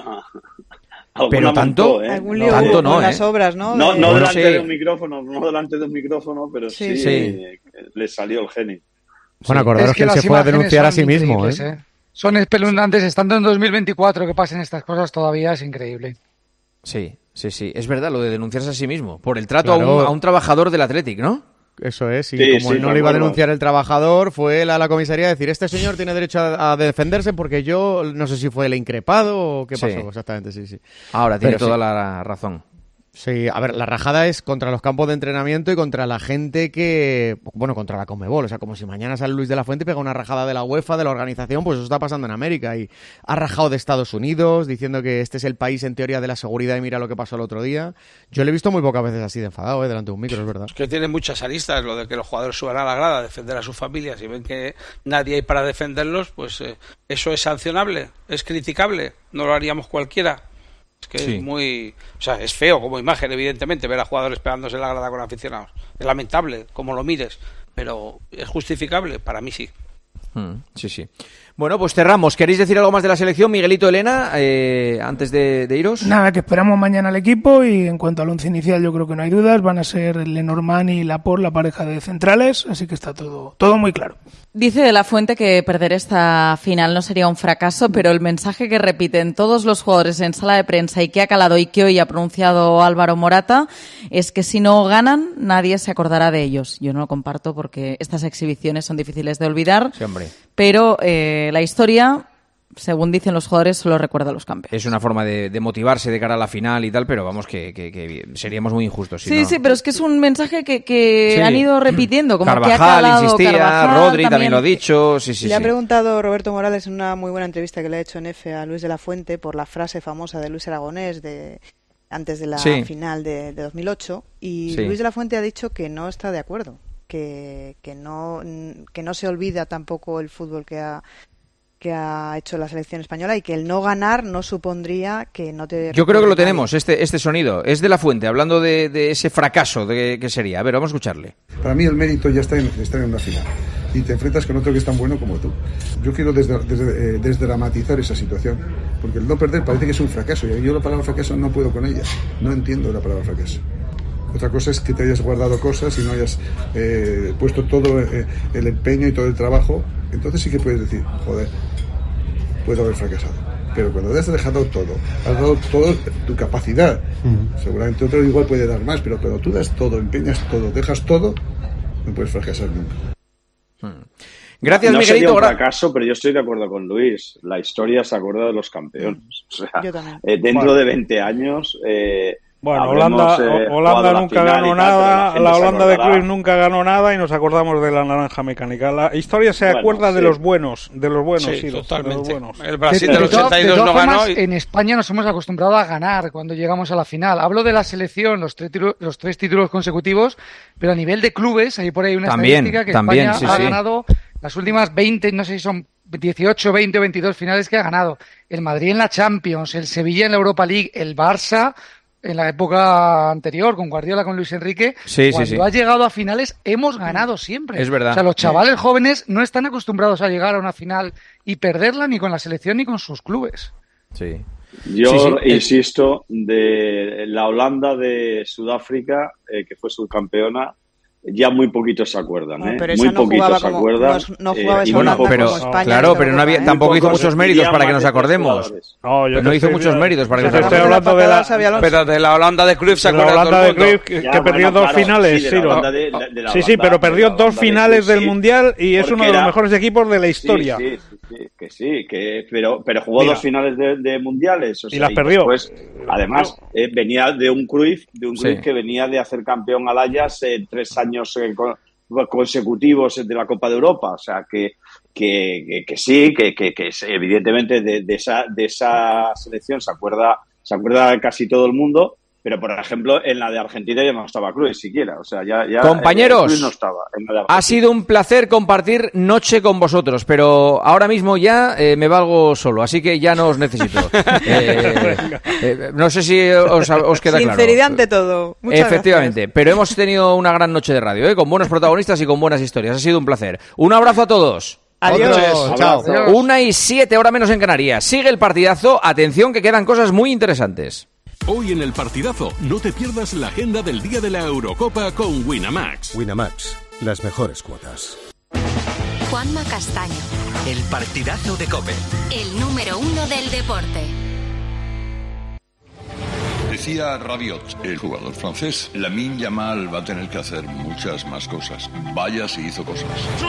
alguna pero tanto, montó, ¿eh? Algún lío no, tanto con no, las ¿eh? obras, ¿no? No, de... no bueno, delante sí. de un micrófono, no delante de un micrófono, pero sí, sí. Eh, le salió el genio. Bueno, acordaros es que, que él se fue a denunciar a sí mismo, ¿eh? ¿eh? Son espeluznantes, estando en dos mil veinticuatro que pasen estas cosas todavía es increíble. Sí, sí, sí, es verdad lo de denunciarse a sí mismo, por el trato Claro. a, un, a un trabajador del Athletic, ¿no? Eso es, y Sí, como sí, él no me le iba a acuerdo. denunciar el trabajador, fue él a la comisaría a decir, este señor tiene derecho a, a defenderse porque yo no sé si fue el increpado o qué Sí. pasó exactamente, sí, sí. Ahora tiene Pero toda sí. la razón. Sí, a ver, la rajada es contra los campos de entrenamiento y contra la gente que... Bueno, contra la Conmebol, o sea, como si mañana sale Luis de la Fuente y pega una rajada de la UEFA, de la organización, pues eso está pasando en América. Y ha rajado de Estados Unidos, diciendo que este es el país en teoría de la seguridad y mira lo que pasó el otro día. Yo le he visto muy pocas veces así de enfadado, ¿eh? Delante de un micro, es verdad. Es que tiene muchas aristas, lo de que los jugadores suban a la grada a defender a sus familias y ven que nadie hay para defenderlos, pues eh, eso es sancionable, es criticable, no lo haríamos cualquiera. Es que Sí. es muy... O sea, es feo como imagen, evidentemente, ver a jugadores pegándose en la grada con aficionados. Es lamentable, como lo mires, pero ¿es justificable? Para mí sí. Mm, sí, sí. Bueno, pues cerramos. ¿Queréis decir algo más de la selección, Miguelito, Elena, eh, antes de, de iros? Nada, que esperamos mañana al equipo y en cuanto al once inicial yo creo que no hay dudas, van a ser Lenormand y Laporte la pareja de centrales, así que está todo, todo muy claro. Dice De la Fuente que perder esta final no sería un fracaso, pero el mensaje que repiten todos los jugadores en sala de prensa y que ha calado y que hoy ha pronunciado Álvaro Morata es que si no ganan nadie se acordará de ellos. Yo no lo comparto porque estas exhibiciones son difíciles de olvidar, Sí, hombre. pero eh, la historia, según dicen los jugadores, solo recuerda a los campeones. Es una forma de, de motivarse de cara a la final y tal, pero vamos, que, que, que seríamos muy injustos. Si Sí, no. sí, pero es que es un mensaje que, que Sí. han ido repitiendo, como Carvajal que ha calado, insistía, Carvajal Rodri también lo ha dicho, sí, sí, Le ha sí. preguntado Roberto Morales en una muy buena entrevista que le ha hecho en F a Luis de la Fuente por la frase famosa de Luis Aragonés de antes de la Sí. final de, de dos mil ocho y Sí. Luis de la Fuente ha dicho que no está de acuerdo, que, que no que no se olvida tampoco el fútbol que ha que ha hecho la selección española y que el no ganar no supondría que no te... Yo creo que lo tenemos, este, este sonido. Es De la Fuente, hablando de, de ese fracaso de que sería. A ver, vamos a escucharle. Para mí el mérito ya está en estar en una final y te enfrentas con otro que es tan bueno como tú. Yo quiero desde, desde, eh, desdramatizar esa situación, porque el no perder parece que es un fracaso y yo la palabra fracaso no puedo con ella, no entiendo la palabra fracaso. Otra cosa es que te hayas guardado cosas y no hayas eh, puesto todo eh, el empeño y todo el trabajo, entonces sí que puedes decir, joder, puedo haber fracasado. Pero cuando has dejado todo, has dado toda tu capacidad, uh-huh. seguramente otro igual puede dar más, pero cuando tú das todo, empeñas todo, dejas todo, no puedes fracasar nunca. Hmm. Gracias, no Miguelito. Sería un fracaso, pero yo estoy de acuerdo con Luis. La historia se acuerda de los campeones. O sea, eh, dentro bueno. de veinte años... Eh, Bueno, Holanda, eh, Holanda nunca ganó nada, la, la Holanda de Cruyff nunca ganó nada y nos acordamos de la naranja mecánica. La historia se bueno, acuerda sí. de los buenos, de los buenos, sí, sí totalmente. De los buenos. El Brasil del ochenta y dos de no ganó. Y... En España nos hemos acostumbrado a ganar cuando llegamos a la final. Hablo de la selección, los tres, títulos, los tres títulos consecutivos, pero a nivel de clubes hay por ahí una también, estadística que también, España sí, ha sí. ganado las últimas veinte, no sé si son dieciocho, veinte o veintidós finales que ha ganado. El Madrid en la Champions, el Sevilla en la Europa League, el Barça en la época anterior, con Guardiola, con Luis Enrique, sí, cuando sí, sí. ha llegado a finales hemos ganado siempre. Es verdad. O sea, los chavales jóvenes no están acostumbrados a llegar a una final y perderla ni con la selección ni con sus clubes. Sí. Yo sí, sí. insisto, de la Holanda de Sudáfrica, eh, que fue subcampeona, ya muy poquitos se acuerdan, No, ¿eh? pero Muy esa no poquitos jugaba se como- acuerdan. no es- no jugaba eh, esa y Holanda muy pero pocos- España claro, en esa pero no había, Eurocopa, ¿eh? tampoco hizo Muy muchos pocos méritos dirían para que más nos de tres acordemos. jugadores. No, yo No te hizo estoy- muchos méritos para que te nos estoy acordemos. hablando de la, Xavi Alonso. Pero de la Holanda de Cruyff se de la acuerda todo Holanda de el mundo. Cruyff que, Ya, que bueno, perdió dos claro, finales, sí, de sí, la lo- Holanda de- de la sí, sí, Holanda- pero perdió de la dos Holanda de finales Cruyff, del sí. Mundial y es uno Porque de los era- mejores equipos de la historia. Sí, sí, sí, sí, que sí, que, pero, pero jugó Mira. dos finales de, de mundiales. O Y sea, las perdió. Después, además, eh, venía de un Cruyff, de un Cruyff Sí. que venía de hacer campeón al Ajax en tres años eh, con- consecutivos de la Copa de Europa. O sea, que, que, que, que sí, que, que, que evidentemente de, de, esa, de esa selección se acuerda, se acuerda casi todo el mundo. Pero, por ejemplo, en la de Argentina ya no estaba Cruyff siquiera. O sea, ya, ya Compañeros, eh, Cruyff no estaba en la de Argentina. Ha sido un placer compartir noche con vosotros, pero ahora mismo ya eh, me valgo solo, así que ya no os necesito. Eh, eh, no sé si os, os queda claro. Sinceridad ante todo. Muchas Efectivamente, pero hemos tenido una gran noche de radio, ¿eh? Con buenos protagonistas y con buenas historias. Ha sido un placer. Un abrazo a todos. Adiós. Otro, chao. Abrazo. Una y siete, hora menos en Canarias. Sigue el partidazo. Atención que quedan cosas muy interesantes. Hoy en el partidazo, no te pierdas la agenda del día de la Eurocopa con Winamax. Winamax, las mejores cuotas. Juanma Castaño, El partidazo de COPE. el número uno del deporte. Decía Rabiot, el jugador francés, Lamine Yamal va a tener que hacer muchas más cosas. Vaya si hizo cosas.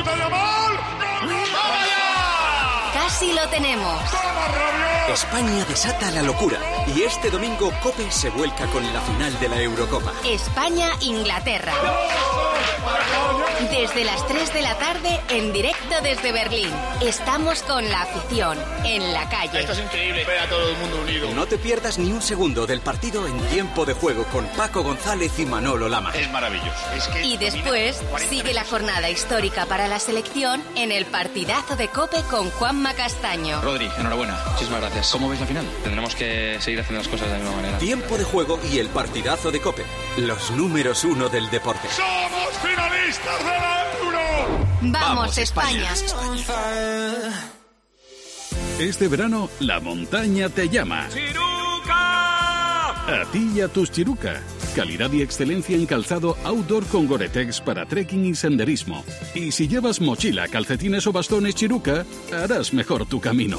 Casi lo tenemos. España desata la locura y este domingo COPE se vuelca con la final de la Eurocopa. España-Inglaterra. Desde las tres de la tarde, en directo desde Berlín. Estamos con la afición, en la calle. Esto es increíble, ver a todo el mundo unido. No te pierdas ni un segundo del partido en tiempo de juego con Paco González y Manolo Lama. Es maravilloso. Es que Y después sigue la jornada histórica para la selección en el partidazo de COPE con Juanma Castaño. Rodri, enhorabuena. Muchísimas gracias. ¿Cómo ves la final? Tendremos que seguir haciendo las cosas de la misma manera. Tiempo de juego y el partidazo de COPE. Los números uno del deporte. ¡Somos finalistas de la Euro! ¡Vamos, España! Este verano, la montaña te llama. A ti y a tus Chiruca. Calidad y excelencia en calzado outdoor con Gore-Tex para trekking y senderismo. Y si llevas mochila, calcetines o bastones Chiruca, harás mejor tu camino.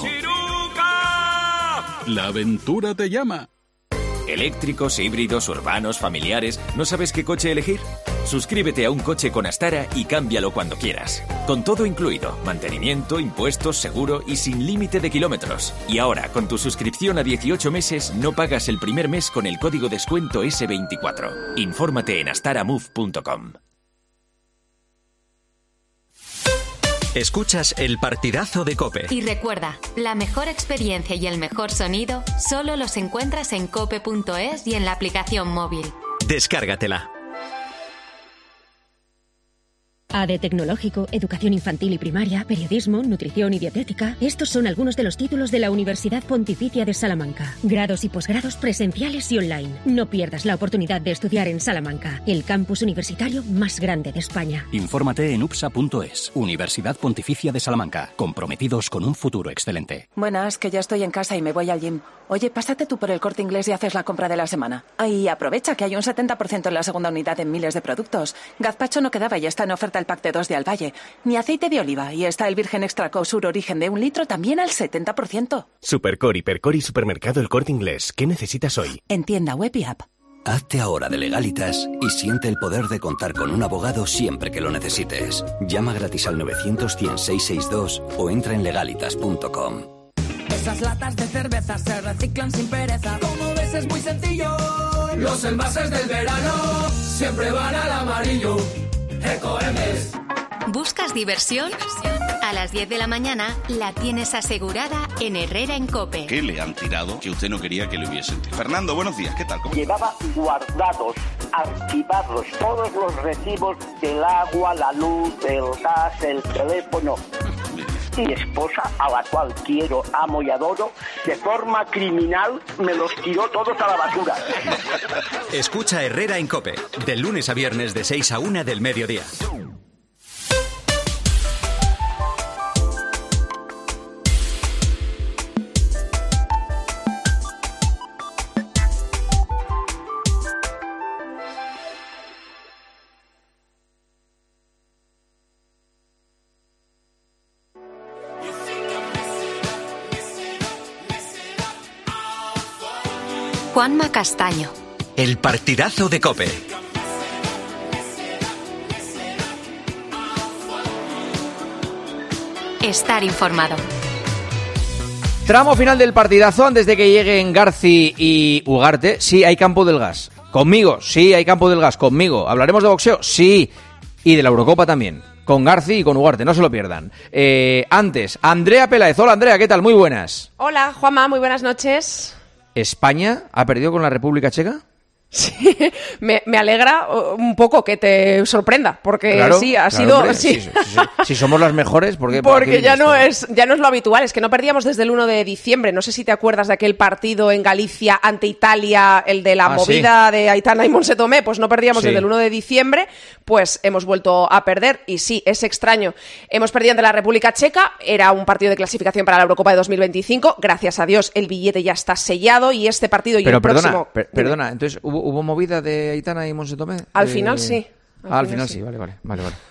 La aventura te llama. Eléctricos, híbridos, urbanos, familiares. ¿No sabes qué coche elegir? Suscríbete a un coche con Astara y cámbialo cuando quieras. Con todo incluido, mantenimiento, impuestos, seguro y sin límite de kilómetros. Y ahora, con tu suscripción a dieciocho meses, no pagas el primer mes con el código descuento ese veinticuatro. Infórmate en astaramove punto com. Escuchas el partidazo de COPE. Y recuerda, la mejor experiencia y el mejor sonido solo los encuentras en cope punto es y en la aplicación móvil. Descárgatela. A D Tecnológico, Educación Infantil y Primaria, Periodismo, Nutrición y Dietética. Estos son algunos de los títulos de la Universidad Pontificia de Salamanca. Grados y posgrados presenciales y online. No pierdas la oportunidad de estudiar en Salamanca, el campus universitario más grande de España. Infórmate en upsa punto es. Universidad Pontificia de Salamanca. Comprometidos con un futuro excelente. Buenas, que ya estoy en casa y me voy al gym. Oye, pásate tú por el Corte Inglés y haces la compra de la semana. Ay, aprovecha que hay un setenta por ciento en la segunda unidad en miles de productos. Gazpacho no quedaba y está en oferta el pack de dos de Al Valle. Ni aceite de oliva y está el virgen extra Cosur origen de un litro también al setenta por ciento. Supercor, Hipercor y Supermercado El Corte Inglés. ¿Qué necesitas hoy? En tienda web y app. Hazte ahora de Legalitas y siente el poder de contar con un abogado siempre que lo necesites. Llama gratis al novecientos, cien, seiscientos sesenta y dos o entra en legalitas punto com. Esas latas de cerveza se reciclan sin pereza. Como ves es muy sencillo. Los envases del verano siempre van al amarillo. Ecoembes. ¿Buscas diversión? A las diez de la mañana la tienes asegurada en Herrera en COPE. ¿Qué le han tirado que usted no quería que le hubiesen tirado? Fernando, buenos días, ¿qué tal? ¿Cómo? Llevaba guardados, archivados, todos los recibos del agua, la luz, el gas, el teléfono. Mi esposa, a la cual quiero, amo y adoro, de forma criminal me los tiró todos a la basura. Escucha Herrera en COPE, de lunes a viernes de seis a una del mediodía. Juanma Castaño. El partidazo de COPE. Estar informado. Tramo final del partidazo antes de que lleguen Garci y Ugarte. Sí, hay campo del gas. Conmigo, sí, hay campo del gas. Conmigo. ¿Hablaremos de boxeo? Sí. Y de la Eurocopa también. Con Garci y con Ugarte, no se lo pierdan. Eh, antes, Andrea Peláez. Hola, Andrea, ¿qué tal? Muy buenas. Hola, Juanma, muy buenas noches. ¿España ha perdido con la República Checa? Sí, me, me alegra un poco que te sorprenda, porque claro, sí, ha claro, sido... Hombre, sí. Si, si, si, si somos las mejores, ¿por qué? Porque ya no, esto? es, ya no es lo habitual, es que no perdíamos desde el uno de diciembre. No sé si te acuerdas de aquel partido en Galicia ante Italia, el de la ah, movida ¿sí? de Aitana y Monse Tomé, pues no perdíamos sí. desde el uno de diciembre, pues hemos vuelto a perder, y sí, es extraño. Hemos perdido ante la República Checa, era un partido de clasificación para la Eurocopa de dos mil veinticinco, gracias a Dios el billete ya está sellado, y este partido y Pero el perdona, próximo... Per, perdona, entonces, ¿hubo, ¿hubo movida de Aitana y Monse Tomé? Al eh... final sí. Al, ah, al final sí, sí. Vale, vale, vale, vale.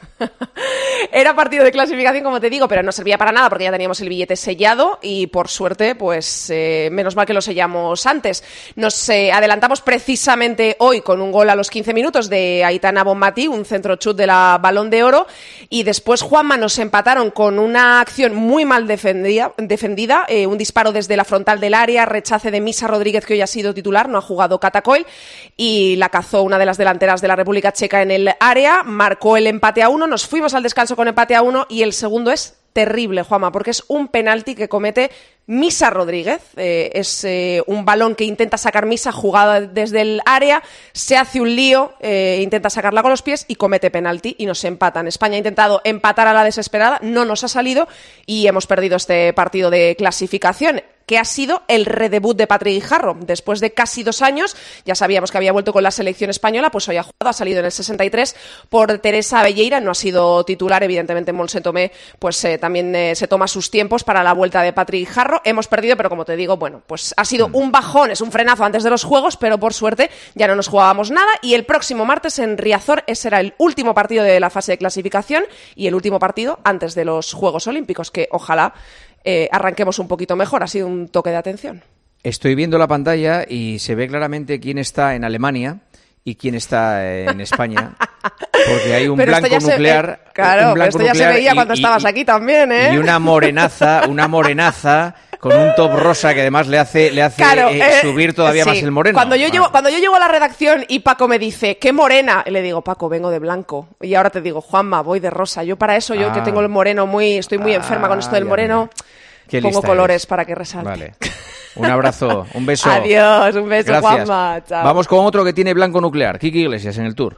Era partido de clasificación, como te digo, pero no servía para nada porque ya teníamos el billete sellado y, por suerte, pues eh, menos mal que lo sellamos antes. Nos eh, adelantamos precisamente hoy con un gol a los quince minutos de Aitana Bonmatí, un centro chut de la Balón de Oro, y después, Juanma, nos empataron con una acción muy mal defendida, defendida eh, un disparo desde la frontal del área, rechace de Misa Rodríguez, que hoy ha sido titular, no ha jugado Catacoil, y la cazó una de las delanteras de la República Checa en el área, marcó el empate a uno, nos fuimos al descanso con empate a uno, y el segundo es terrible, Juanma, porque es un penalti que comete Misa Rodríguez. Eh, es eh, un balón que intenta sacar Misa, jugado desde el área, se hace un lío, eh, intenta sacarla con los pies y comete penalti y nos empatan. España ha intentado empatar a la desesperada, no nos ha salido y hemos perdido este partido de clasificación, que ha sido el redebut de Patrick Guijarro. Después de casi dos años, ya sabíamos que había vuelto con la selección española, pues hoy ha jugado, ha salido en el sesenta y tres por Teresa Abelleira, no ha sido titular, evidentemente Monse Tomé pues eh, también eh, se toma sus tiempos para la vuelta de Patrick Guijarro. Hemos perdido, pero como te digo, bueno, pues ha sido un bajón, es un frenazo antes de los Juegos, pero por suerte ya no nos jugábamos nada, y el próximo martes en Riazor ese será el último partido de la fase de clasificación y el último partido antes de los Juegos Olímpicos, que ojalá Eh, arranquemos un poquito mejor. Ha sido un toque de atención. Estoy viendo la pantalla y se ve claramente quién está en Alemania y quién está en España, porque hay un pero blanco nuclear. Se, eh, claro, un blanco pero esto ya se veía y, cuando y, estabas y, aquí también, ¿eh? Y una morenaza, una morenaza con un top rosa que además le hace, le hace claro, eh, eh, subir todavía sí. más el moreno. Cuando yo, ah. llego, cuando yo llego a la redacción y Paco me dice, ¡qué morena! Y le digo, Paco, vengo de blanco. Y ahora te digo, Juanma, voy de rosa. Yo para eso, yo ah. que tengo el moreno muy... Estoy muy ah, enferma con esto del moreno... Qué Pongo colores eres. Para que resalte. Vale. Un abrazo, un beso. Adiós, un beso, Gracias. Juanma. Chao. Vamos con otro que tiene blanco nuclear, Kiki Iglesias en el Tour.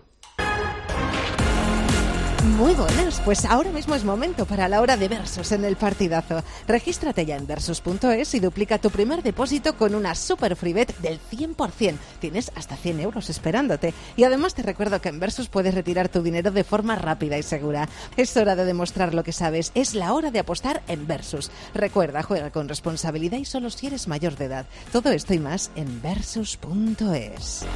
Muy buenas, pues ahora mismo es momento para la hora de versus en el partidazo. Regístrate ya en versus punto es y duplica tu primer depósito con una super free bet del cien por ciento. Tienes hasta cien euros esperándote. Y además te recuerdo que en Versus puedes retirar tu dinero de forma rápida y segura. Es hora de demostrar lo que sabes. Es la hora de apostar en Versus. Recuerda, juega con responsabilidad y solo si eres mayor de edad. Todo esto y más en versus punto es.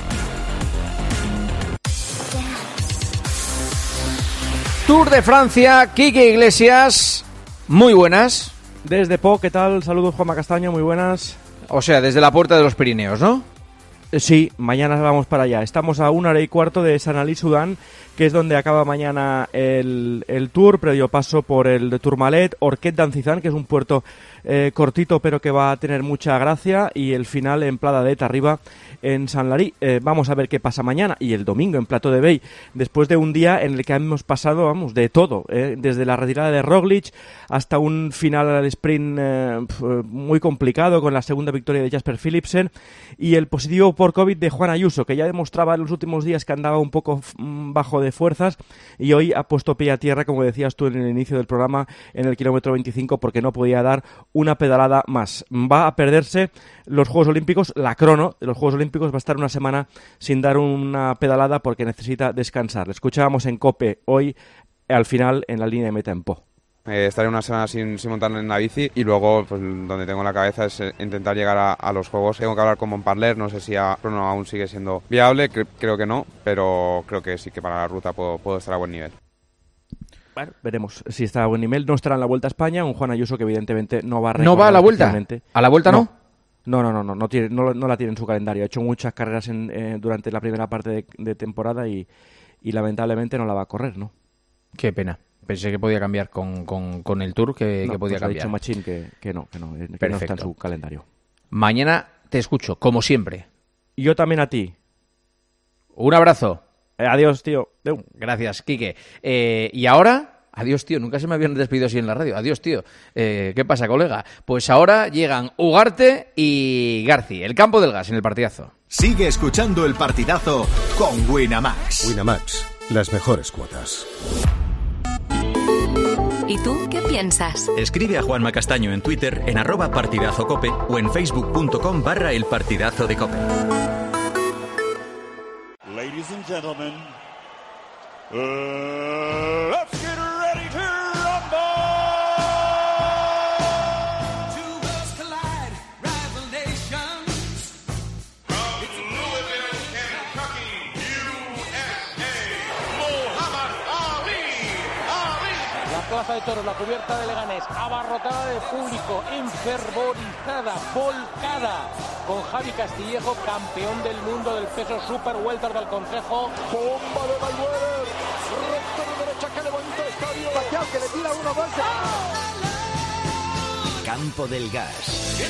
Tour de Francia, Kike Iglesias, muy buenas. Desde Po, ¿qué tal? Saludos, Juanma Castaño, muy buenas. O sea, desde la puerta de los Pirineos, ¿no? Eh, sí, mañana vamos para allá. Estamos a una hora y cuarto de San Ali, Sudán, que es donde acaba mañana el, el Tour, previo paso por el de Tourmalet, Orquet d'Ancizan, que es un puerto eh, cortito pero que va a tener mucha gracia, y el final en Plada de Tarriba, en San Larí. Eh, vamos a ver qué pasa mañana y el domingo en Plateau de Bay, después de un día en el que hemos pasado, vamos, de todo, eh, desde la retirada de Roglic hasta un final al sprint eh, muy complicado con la segunda victoria de Jasper Philipsen y el positivo por COVID de Juan Ayuso, que ya demostraba en los últimos días que andaba un poco bajo de fuerzas y hoy ha puesto pie a tierra, como decías tú en el inicio del programa, en el kilómetro veinticinco, porque no podía dar una pedalada más. Va a perderse los Juegos Olímpicos, la crono de los Juegos Olímpicos va a estar una semana sin dar una pedalada porque necesita descansar. Le escuchábamos en COPE hoy, al final, en la línea de meta en Po. Eh, estaré una semana sin, sin montar en la bici y luego pues, donde tengo la cabeza es eh, intentar llegar a, a los Juegos. Tengo que hablar con Montparler, no sé si a crono aún sigue siendo viable, cre- creo que no, pero creo que sí que para la ruta puedo, puedo estar a buen nivel. Bueno, veremos si está a buen nivel. No estará en la Vuelta a España, un Juan Ayuso que evidentemente no va a ¿No va a la Vuelta? ¿A la Vuelta no? no? No, no, no, no, no, tiene, no, no la tiene en su calendario. Ha hecho muchas carreras en, eh, durante la primera parte de, de temporada y, y lamentablemente no la va a correr, ¿no? Qué pena. Pensé que podía cambiar con, con, con el Tour, que, no, que podía pues cambiar. Ha dicho Machín que, que no, que no, que no está en su calendario. Mañana te escucho, como siempre. Y yo también a ti. Un abrazo. Eh, adiós, tío. Deu. Gracias, Quique. Eh, y ahora... Adiós, tío. Nunca se me habían despedido así en la radio. Adiós, tío. Eh, ¿Qué pasa, colega? Pues ahora llegan Ugarte y Garci. El campo del gas en el partidazo. Sigue escuchando el partidazo con Winamax. Winamax, las mejores cuotas. ¿Y tú qué piensas? Escribe a Juanma Castaño en Twitter en arroba partidazocope o en facebook.com barra el partidazo de cope. Ladies and gentlemen, uh, let's get ready to rumble! Two worlds collide, rival nations. From Louisville, Kentucky, U S A, Muhammad Ali, Ali. La plaza de toros, la cubierta de Leganés, abarrotada de público, enfervorizada, volcada, con Javi Castillejo, campeón del mundo del peso super welter del Consejo. Bomba de Mayweather, recto de derecha que levanta el estadio, Pacquiao que le tira uno más. Campo del Gas.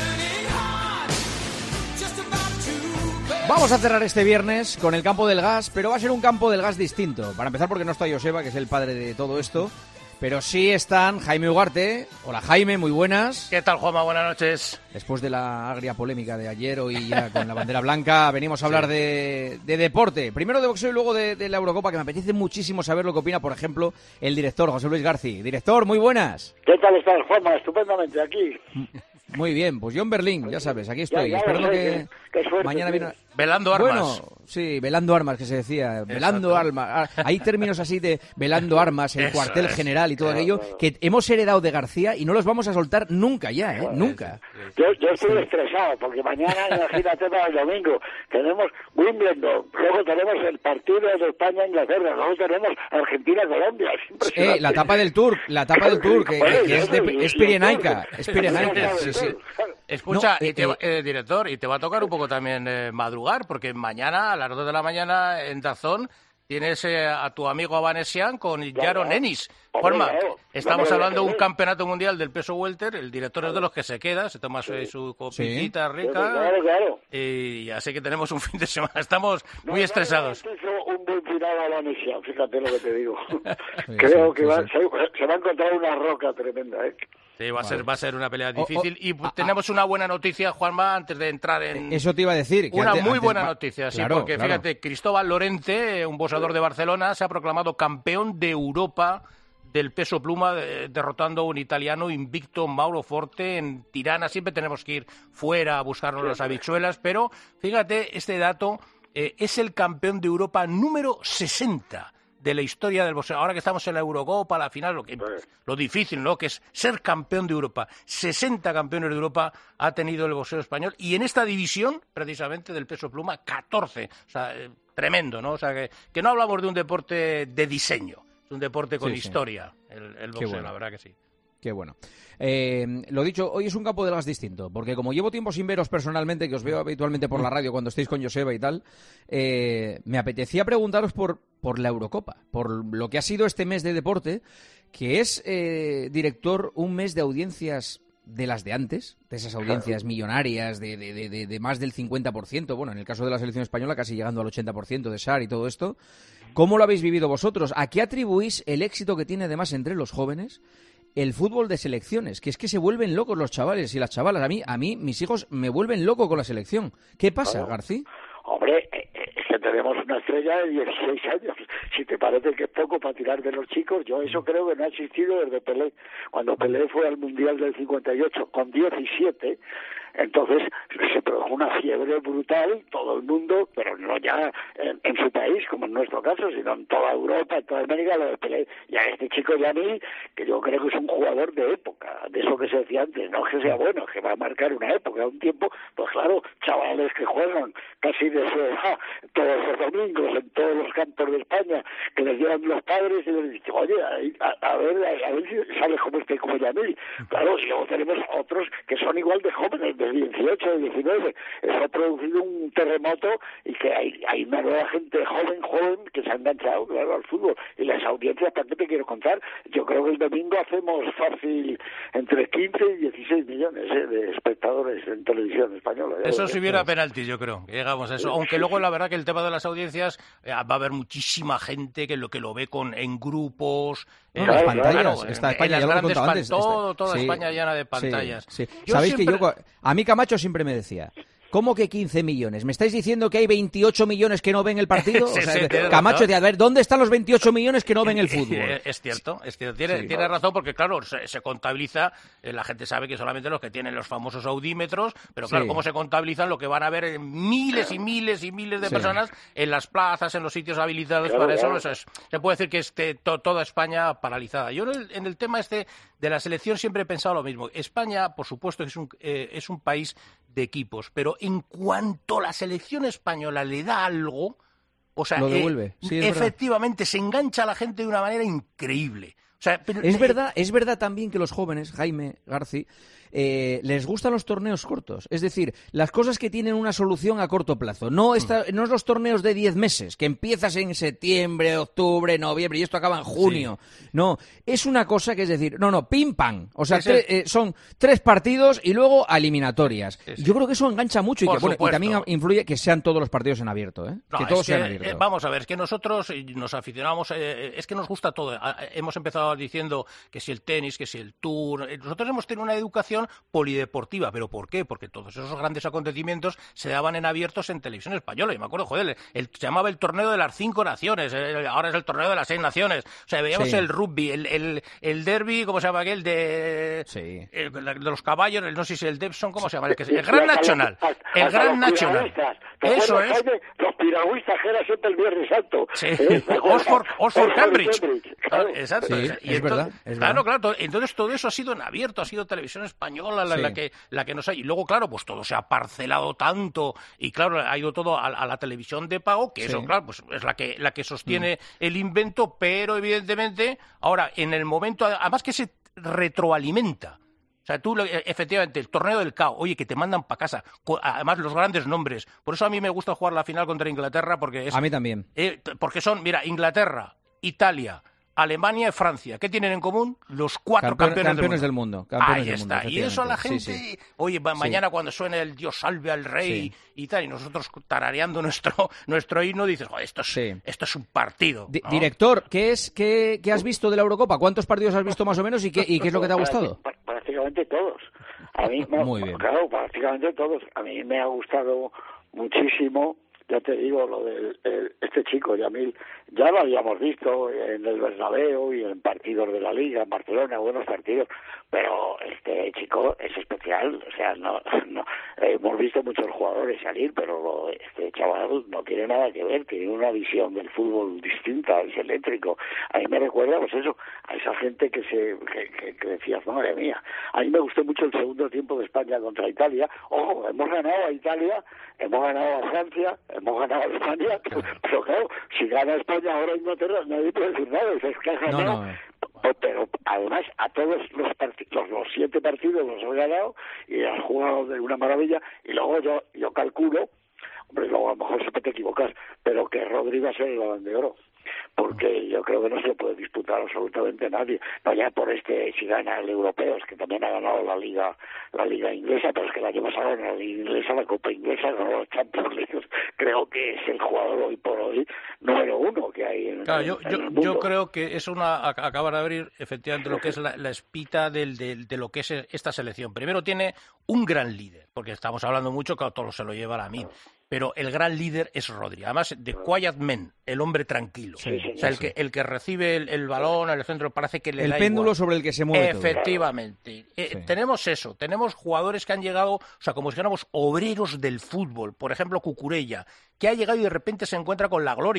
Vamos a cerrar este viernes con el campo del gas, pero va a ser un campo del gas distinto. Para empezar, porque no está Joseba, que es el padre de todo esto, pero sí están Jaime Ugarte. Hola, Jaime, muy buenas. ¿Qué tal, Juanma? Buenas noches. Después de la agria polémica de ayer, hoy ya con la bandera blanca, venimos a hablar sí. de, de deporte. Primero de boxeo y luego de, de la Eurocopa, que me apetece muchísimo saber lo que opina, por ejemplo, el director, José Luis Garci. Director, muy buenas. ¿Qué tal estás, Juanma? Estupendamente, aquí. Muy bien, pues yo en Berlín, ya sabes, aquí estoy. Ya, ya Esperando sé, que qué, qué suerte, mañana viene... Velando armas. Bueno, sí, velando armas, que se decía. Velando armas. Hay términos así de velando armas, el Eso cuartel es. general y todo Claro, aquello, claro. que hemos heredado de García y no los vamos a soltar nunca ya, ¿eh? Bueno, Nunca. Yo, yo estoy estresado porque mañana, imagínate, para el domingo, tenemos Wimbledon, luego tenemos el partido de España-Inglaterra, luego tenemos Argentina-Colombia. Es impresionante. Eh, la tapa del Tour, la tapa del Tour, que, que- que es, de, Oye, es Pirenaica, es Pirenaica, Sí, sí, sí. Escucha, No, y eh, te va- eh, eh, director, y te va a tocar un poco también eh, madrugar, porque mañana a las dos de la mañana en Dazón tienes eh, a tu amigo Abanesian con Yaron Ennis. Juanma, claro. estamos Hombre, hablando de un hombre. campeonato mundial del peso welter, el director es de los que se queda, se toma su, su copita rica, Claro, claro. y así que tenemos un fin de semana, estamos No, muy no, estresados. no, hizo un buen final a la misión, fíjate lo que te digo. Sí, Creo sí, que sí, va, sí. Se, se va a encontrar una roca tremenda, ¿eh? Sí, va a ser, va a ser una pelea Oh, oh, difícil. Y ah, tenemos una buena noticia, Juanma, antes de entrar en... Eso te iba a decir. que Una antes- muy antes buena va- noticia, sí, Claro, porque claro. fíjate, Cristóbal Lorente, un boxeador de Barcelona, se ha proclamado campeón de Europa del peso pluma, eh, derrotando a un italiano invicto, Mauro Forte, en Tirana. Siempre tenemos que ir fuera a buscarnos las habichuelas, pero fíjate, este dato, eh, es el campeón de Europa número sesenta de la historia del boxeo. Ahora que estamos en la Eurocopa, la final, lo, que, lo difícil, ¿no?, que es ser campeón de Europa. sesenta campeones de Europa ha tenido el boxeo español, y en esta división, precisamente, del peso pluma, catorce. O sea, eh, tremendo, ¿no? O sea, que, que no hablamos de un deporte de diseño, es un deporte con Sí, sí. historia, el, el boxeo, bueno. la verdad que sí. Qué bueno. Eh, lo dicho, hoy es un campo del gas distinto, porque como llevo tiempo sin veros personalmente, que os veo habitualmente por la radio cuando estáis con Joseba y tal, eh, me apetecía preguntaros por, por la Eurocopa, por lo que ha sido este mes de deporte, que es, eh, director, un mes de audiencias de las de antes, de esas audiencias millonarias, de, de, de, de- de más del cincuenta por ciento, bueno, en el caso de la selección española casi llegando al ochenta por ciento de S A R y todo esto. ¿Cómo lo habéis vivido vosotros? ¿A qué atribuís el éxito que tiene además entre los jóvenes el fútbol de selecciones? Que es que se vuelven locos los chavales y las chavalas. A mí, a mí mis hijos me vuelven loco con la selección. ¿Qué pasa, Claro. García? Hombre, eh, eh, es que tenemos una estrella de dieciséis años. Si te parece que es poco para tirar de los chicos, yo eso creo que no ha existido desde Pelé. Cuando Pelé fue al Mundial del cincuenta y ocho con diecisiete, entonces se produjo una fiebre brutal, todo el mundo, pero no ya en, en su país, como en nuestro caso, sino en toda Europa, en toda América, lo de Pelé. Y a este chico y a mí, que yo creo que es un jugador de época, de eso que se decía antes, no es que sea bueno, es que va a marcar una época, un tiempo, pues claro, chavales que juegan casi de ese, todos los domingos en todos los campos de España, que les llevan los padres y les dicen, oye, a, a ver a ver si sale como este, como Yamil. Claro, y luego tenemos otros que son igual de jóvenes, de dieciocho, de diecinueve. Eso ha producido un terremoto y que hay, hay una nueva gente joven, joven, que se ha enganchado, claro, al fútbol. Y las audiencias, ¿para qué te quiero contar? Yo creo que el domingo hacemos fácil entre quince y dieciséis millones ¿eh? de espectadores en televisión española. Eso si hubiera penaltis, yo creo, que llegamos a eso. Aunque luego la verdad que el tema de las audiencias, eh, va a haber muchísima gente que lo que lo ve con en grupos, no, en las claro, pantallas, claro, está en, España, en ya las lo he grandes contado pan, antes, todo, está, toda sí, España llena de pantallas. Sí, sí. Yo Sabéis siempre... que yo, a mí Camacho siempre me decía, ¿cómo que quince millones? ¿Me estáis diciendo que hay veintiocho millones que no ven el partido? Sí, o sea, sí, Camacho, razón. de a ver, ¿dónde están los veintiocho millones que no ven el fútbol? Es cierto, es cierto. Tiene, Sí, tiene claro. razón porque, claro, se, se contabiliza, eh, la gente sabe que solamente los que tienen los famosos audímetros, pero claro, Sí. cómo se contabilizan lo que van a ver en miles y miles y miles de Sí. personas en las plazas, en los sitios habilitados Claro, para claro. eso. Eso es, se puede decir que esté to- toda España paralizada. Yo en el, en el tema este de la selección siempre he pensado lo mismo. España, por supuesto, es un, eh, es un país de equipos, pero en cuanto la selección española le da algo, o sea, Lo eh, devuelve, sí, es verdad. efectivamente se engancha a la gente de una manera increíble. O sea, pero, Es eh, verdad, es verdad también que los jóvenes, Jaime Garci, eh, les gustan los torneos cortos. Es decir, las cosas que tienen una solución a corto plazo. No, esta, no es los torneos de diez meses, que empiezas en septiembre, octubre, noviembre y esto acaba en junio. Sí. No, es una cosa que es decir, no, no, pim pam. O sea, tre- eh, son tres partidos y luego a eliminatorias. Sí, sí. Yo creo que eso engancha mucho y, que, bueno, y también influye que sean todos los partidos en abierto. ¿eh? No, que todos es sean que, abiertos. Eh, vamos a ver, es que nosotros nos aficionamos, eh, es que nos gusta todo. Hemos empezado diciendo que si el tenis, que si el tour. Nosotros hemos tenido una educación polideportiva. ¿Pero por qué? Porque todos esos grandes acontecimientos se daban en abiertos en televisión española. Y me acuerdo, joder, el, se llamaba el torneo de las cinco naciones, el, ahora es el torneo de las seis naciones. O sea, veíamos sí. el rugby, el, el, el derby, ¿cómo se llama aquel? De, sí. el, de los caballos, el, no sé si el Depson, ¿cómo se llama? El, que, el Gran Nacional. El Gran Nacional. Eso es. Los piragüistas, que era siempre el Viernes Santo. Sí. Oxford, Oxford, Cambridge. Cambridge. Claro, exacto. Sí, y es, entonces, verdad, es claro, verdad. claro. Entonces todo eso ha sido en abierto, ha sido televisión española la, sí. la que la que nos ha... Y luego, claro, pues todo se ha parcelado tanto y, claro, ha ido todo a, a la televisión de pago, que sí. eso, claro, pues es la que la que sostiene mm. el invento, pero evidentemente, ahora, en el momento, además que se retroalimenta. O sea, tú, efectivamente, el torneo del C A O, oye, que te mandan para casa. Además, los grandes nombres. Por eso a mí me gusta jugar la final contra Inglaterra, porque es... A mí también. Eh, porque son, mira, Inglaterra, Italia, Alemania y Francia. ¿Qué tienen en común? Los cuatro Campeón, campeones, campeones del mundo. mundo. Campeones Ahí del está. mundo, Y eso a la gente... Sí, sí. Oye, va, mañana sí. cuando suene el Dios salve al rey sí. y tal, y nosotros tarareando nuestro nuestro himno, dices, joder, esto es, sí. esto es un partido. D ¿no? Director, ¿qué, es, qué, ¿qué has visto de la Eurocopa? ¿Cuántos partidos has visto más o menos y qué, y qué es lo que te ha gustado? Prácticamente todos. A mí, Muy bien. Claro, prácticamente todos. A mí me ha gustado muchísimo, ya te digo, lo de este chico, Yamil. Ya lo habíamos visto en el Bernabéu y en partidos de la Liga, en Barcelona, buenos partidos, pero este chico es especial. O sea, no, no hemos visto muchos jugadores salir, pero lo, este chaval no tiene nada que ver, tiene una visión del fútbol distinta, es eléctrico. A mí me recuerda, pues eso, a esa gente que se que, que, que decías, madre mía. A mí me gustó mucho el segundo tiempo de España contra Italia. Ojo, hemos ganado a Italia, hemos ganado a Francia, hemos ganado a España, pero, pero claro, si gana España ahora Inglaterra, nadie puede decir nada, es que ha ganado. No, no. Pero, pero además a todos los, los los siete partidos los he ganado y han jugado de una maravilla. Y luego yo yo calculo, hombre, luego a lo mejor siempre te equivocas, pero que Rodri va a ser el Balón de Oro, porque yo creo que no se lo puede disputar absolutamente nadie. No ya por este, si gana el europeo, es que también ha ganado la liga la liga inglesa, pero es que el año pasado ganó la liga inglesa, la Copa Inglesa, ganó los Champions League. Creo que es el jugador hoy por hoy número uno que hay en, claro, en, yo, en yo, el mundo. Yo creo que es una acaba de abrir efectivamente lo que es la, la espita del, del, de lo que es esta selección. Primero tiene un gran líder, porque estamos hablando mucho que todo se lo lleva a mí. Pero el gran líder es Rodri. Además, de Quiet Man, el hombre tranquilo. Sí, o sea, el, sí. que, el que recibe el, el balón en el centro parece que le el da péndulo igual. Sobre el que se mueve. Efectivamente. Todo. Eh, sí. Tenemos eso. Tenemos jugadores que han llegado, o sea, como si fuéramos obreros del fútbol. Por ejemplo, Cucurella, que ha llegado y de repente se encuentra con la gloria.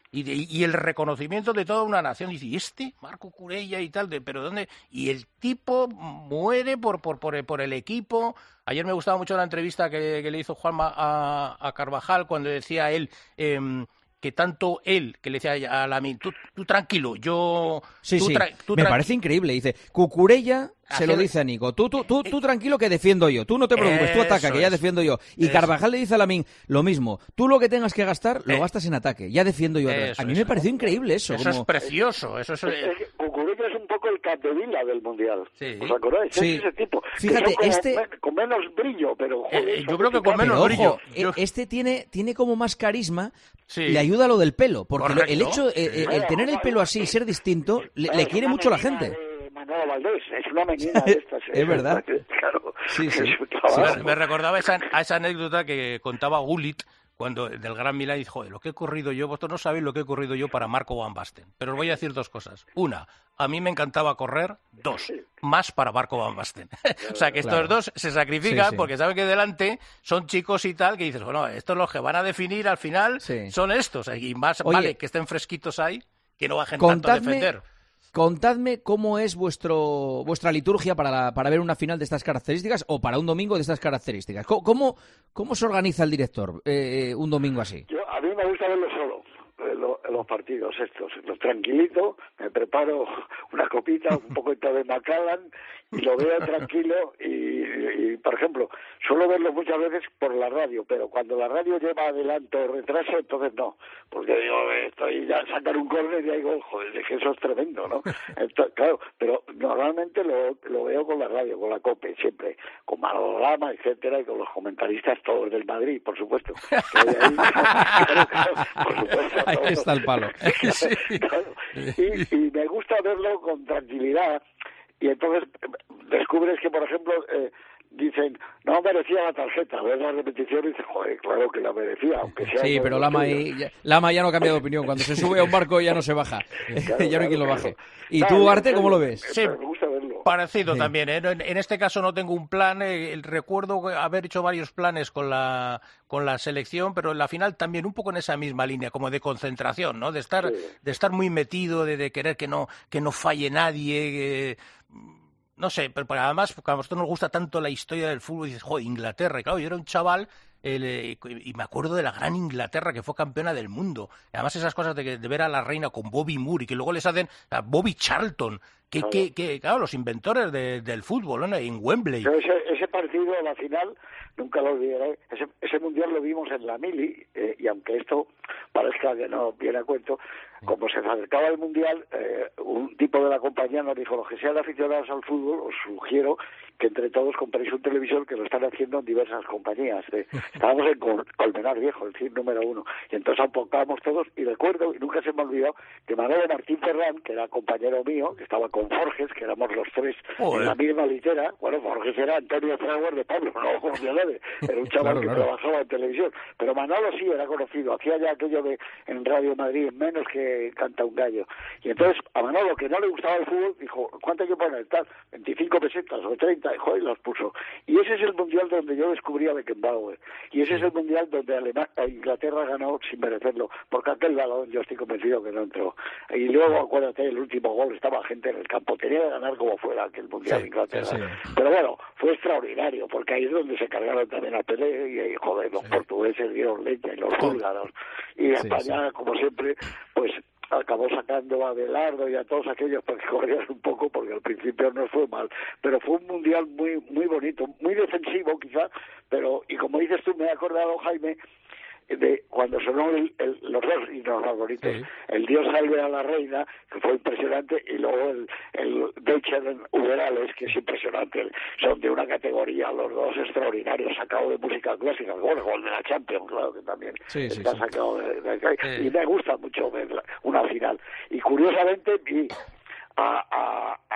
Y, de, y el reconocimiento de toda una nación. Dice, ¿y este? Marco Curella y tal, de, ¿pero dónde? Y el tipo muere por, por, por, el, por el equipo. Ayer me gustaba mucho la entrevista que, que le hizo Juanma a, a Carvajal cuando decía él... Eh, que tanto él, que le decía a Lamine, tú, tú tranquilo, yo... Sí, tú sí, tra- tú me tra- parece increíble. Dice, Cucurella se Hacer- lo dice a Nico, tú, tú, tú, tú tranquilo que defiendo yo, tú no te preocupes, tú ataca, Eso que ya es. defiendo yo. Y Eso. Carvajal le dice a Lamine lo mismo, tú lo que tengas que gastar lo Eh. gastas en ataque, ya defiendo yo atrás. Eso, A mí eso. me pareció increíble eso. Eso como- es precioso, eso es... Es que Cucurella es un poco el Capdevila del Mundial. Sí. ¿Os acordáis? Sí. Es ese tipo. que Fíjate, son como este- men- con menos brillo, pero... joder, Eh, yo son creo que con eficaces. menos Pero brillo. ojo, Yo- e- este tiene, tiene como más carisma, Sí. le ayuda lo del pelo, porque lo- Correcto. el hecho, eh, eh, el tener el pelo así y ser distinto, le, le Es quiere una mucho la menina gente. de Manolo Valdés, es una menina de estas. ¿eh? Es verdad. Claro. Sí, sí. Es un trabajo. Me, me recordaba esa, a esa anécdota que contaba Gullit cuando del Gran Milán y dijo, joder, lo que he corrido yo, vosotros no sabéis lo que he corrido yo para Marco Van Basten. Pero os voy a decir dos cosas. Una, a mí me encantaba correr. Dos, más para Marco Van Basten. O sea, que estos Claro. dos se sacrifican Sí, sí. porque saben que delante son chicos y tal, que dices, bueno, estos los que van a definir al final Sí. son estos. Y más Oye, vale que estén fresquitos ahí, que no bajen tanto a Contadme, defender. contadme cómo es vuestro vuestra liturgia para, la- para ver una final de estas características o para un domingo de estas características. ¿Cómo, cómo, cómo se organiza el director eh, un domingo así? Yo, a mí me gusta verlo solo, eh, lo- los partidos estos, los tranquilito, me preparo una copita, un poquito de Macallan y lo veo tranquilo y, y, por ejemplo, suelo verlo muchas veces por la radio, pero cuando la radio lleva adelanto o retraso, entonces no, porque digo, estoy ya sacar un córner y digo, joder, es que eso es tremendo, ¿no? Entonces, claro, pero normalmente lo, lo veo con la radio, con la COPE, siempre, con Manolama, etcétera, y con los comentaristas todos del Madrid, por supuesto. Que hay ahí, claro, claro, por supuesto. Ahí todos. está el palo. Claro. Y, y me gusta verlo con tranquilidad y entonces eh, descubres que, por ejemplo, eh, dicen, no merecía la tarjeta, ves la repetición y dices, joder, claro que la merecía, aunque sea... Sí, uno pero de los Lama, tuyos. ahí- ya, Lama ya no ha cambiado de opinión. Cuando se sube a un barco ya no se baja. Claro, ya no hay quien lo claro, baje. claro. ¿Y Claro, tú, Arte, en cómo lo serio, ves? eh, Sí. pero me gusta verlo. Parecido Sí. también, ¿eh? No, En, en este caso no tengo un plan, eh, el- recuerdo haber hecho varios planes con la con la selección, pero en la final también un poco en esa misma línea, como de concentración, ¿no? De estar Sí. de estar muy metido, de, de querer que no que no falle nadie, eh, no sé, pero, pero además, porque a nosotros nos gusta tanto la historia del fútbol, y dices, joder, Inglaterra, y claro, yo era un chaval el, eh, y me acuerdo de la gran Inglaterra que fue campeona del mundo. Y además esas cosas de, que- de ver a la reina con Bobby Moore y que luego les hacen a Bobby Charlton, que, Claro. que, que, claro, los inventores de- del fútbol, ¿no? En Wembley. Pero ese, ese partido, la final, nunca lo olvidaré. Ese, ese mundial lo vimos en la Mili, eh, y aunque esto parezca que no viene a cuento, como se acercaba el mundial, eh, un tipo de la compañía nos dijo, los que sean aficionados al fútbol, os sugiero que entre todos compréis un televisor, que lo están haciendo en diversas compañías. Eh, estábamos en Col- Colmenar Viejo, el C I R número uno, y entonces apocábamos todos, y recuerdo, y nunca se me ha olvidado, que Manolo Martín Ferrán, que era compañero mío, que estaba con Forges, que éramos los tres Joder. en la misma litera, bueno, Forges era Antonio Fraguer de Pablo, no Jorge Alade, era un chaval Claro, que claro. trabajaba en televisión, pero Manolo sí era conocido, hacía ya aquello de en Radio Madrid, menos que canta un gallo, y entonces a Manolo, que no le gustaba el fútbol, dijo, ¿cuánto hay que poner? Tal, veinticinco pesetas o treinta, y joder, los puso, y ese es el mundial donde yo descubrí a Beckenbauer, y ese es el mundial donde Alema- Inglaterra ganó sin merecerlo, porque aquel balón yo estoy convencido que no entró, y luego acuérdate, el último gol, estaba gente en el campo, tenía que ganar como fuera aquel mundial Sí, Inglaterra, sí, sí. pero bueno, fue extraordinario, porque ahí es donde se cargaron también a Pelé, y, y, joder, los portugueses dieron leña, y los búlgaros, y Sí, España, como siempre, pues acabó sacando a Abelardo y a todos aquellos para que corrieran un poco, porque al principio no fue mal, pero fue un mundial muy muy bonito, muy defensivo quizá, pero, y como dices tú, me he acordado, Jaime, de cuando sonó el, el, los dos himnos favoritos, Sí. el Dios salve a la reina, que fue impresionante, y luego el, el Deutschen Uberales, que es impresionante, son de una categoría los dos extraordinarios, sacado de música clásica, bueno, gol de la Champions, claro que también Sí, sí, está sí. sacado de, de- Sí. y me gusta mucho ver la- una final, y curiosamente vi a, a, a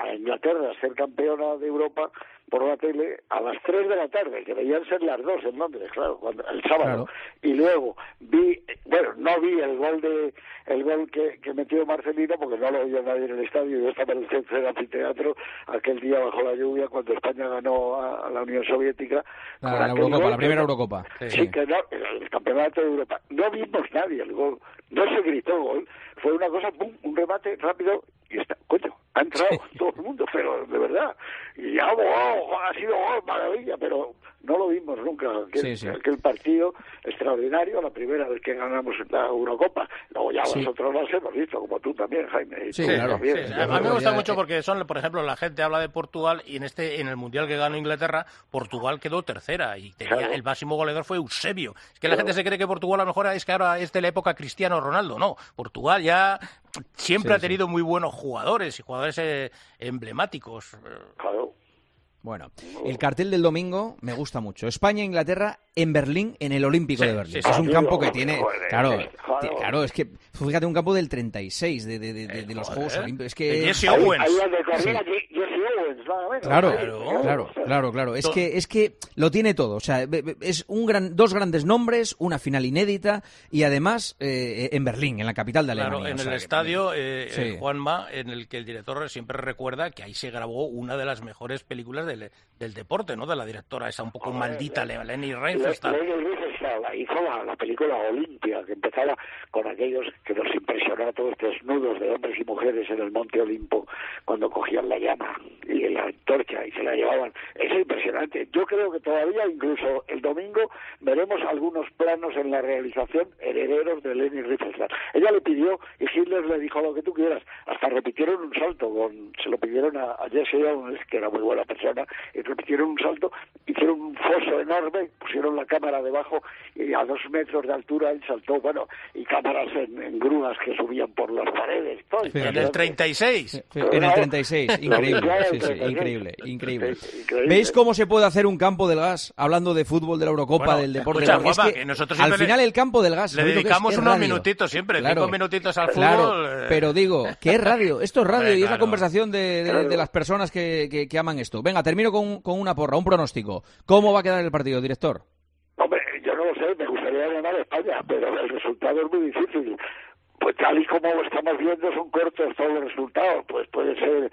a Inglaterra a ser campeona de Europa por la tele a las tres de la tarde, que debían ser las dos en Londres, claro, cuando, el sábado. Claro. Y luego vi, bueno, no vi el gol de el gol que, que metió Marcelino, porque no lo vio nadie en el estadio, yo estaba en el centro del anfiteatro aquel día bajo la lluvia cuando España ganó a, a la Unión Soviética. La, la Eurocopa, gol, la primera Eurocopa. Sí, sí, que no, el campeonato de Europa. No vimos nadie el gol, no se gritó gol, fue una cosa, pum, un remate rápido y está, coño, ha entrado sí. todo el mundo, pero de verdad, y ha volado, ha sido gol, maravilla, pero no lo vimos nunca, aquel, sí, sí. aquel partido extraordinario, la primera vez que ganamos la Eurocopa, luego ya sí. nosotros los hemos visto, como tú también, Jaime. Sí, claro. También. Sí, a mí me gusta mucho porque son, por ejemplo, la gente habla de Portugal y en este en el Mundial que ganó Inglaterra, Portugal quedó tercera y tenía, claro. el máximo goleador fue Eusebio. Es que la claro. gente se cree que Portugal a lo mejor es que ahora es de la época Cristiano Ronaldo, no, Portugal ya siempre sí, ha tenido sí. muy buenos jugadores y jugadores eh, emblemáticos. Claro. Bueno, el cartel del domingo me gusta mucho. España-Inglaterra en Berlín, en el Olímpico sí, de Berlín. Sí, sí, es un sí, campo sí, que tiene... joder, claro, joder. claro, es que fíjate, un campo del treinta y seis de, de, de, de, de los joder. Juegos Olímpicos. Es que... Jesse Owens. Ahí donde corría Jesse Owens, nada Claro, claro, claro, claro. Es que, es que lo tiene todo. O sea, es un gran, dos grandes nombres, una final inédita y además eh, en Berlín, en la capital de Alemania. Claro, en o sea, el estadio eh, sí. eh, Juanma, en el que el director siempre recuerda que ahí se grabó una de las mejores películas del, del deporte, ¿no? De la directora esa un poco Joder, maldita, le, Leni Riefenstahl. Leni Riefenstahl hizo la, la película Olimpia, que empezaba con aquellos que nos impresionó a todos, desnudos de hombres y mujeres en el Monte Olimpo, cuando cogían la llama y la antorcha y se la llevaban. Es impresionante. Yo creo que todavía, incluso el domingo, veremos algunos planos en la realización herederos de Leni Riefenstahl. Ella le pidió, y Hitler le dijo lo que tú quieras. Hasta repitieron un salto, con, se lo pidieron a, a Jesse Owens, que era muy buena persona, y repitieron un salto, hicieron un foso enorme, pusieron la cámara debajo y a dos metros de altura él saltó, bueno, y cámaras en, en grúas que subían por las paredes. Todo, sí, en el treinta y seis. Sí, sí, en el treinta y seis, increíble, sí, sí, increíble, increíble. ¿Veis cómo se puede hacer un campo del gas hablando de fútbol, de la Eurocopa, bueno, del deporte? Escucha, Juanma, es que que nosotros al final el campo del gas le dedicamos unos radio. minutitos siempre, claro, cinco minutitos al fútbol. Claro, eh... pero digo, ¿qué es radio? Esto es radio Hombre, y claro. es la conversación de, de, de las personas que, que, que aman esto. Venga, termino con, con una porra, un pronóstico. ¿Cómo va a quedar el partido, director? Hombre, yo no lo sé, me gustaría ganar a España, pero el resultado es muy difícil. Pues tal y como lo estamos viendo, son cortos todos los resultados. Pues puede ser,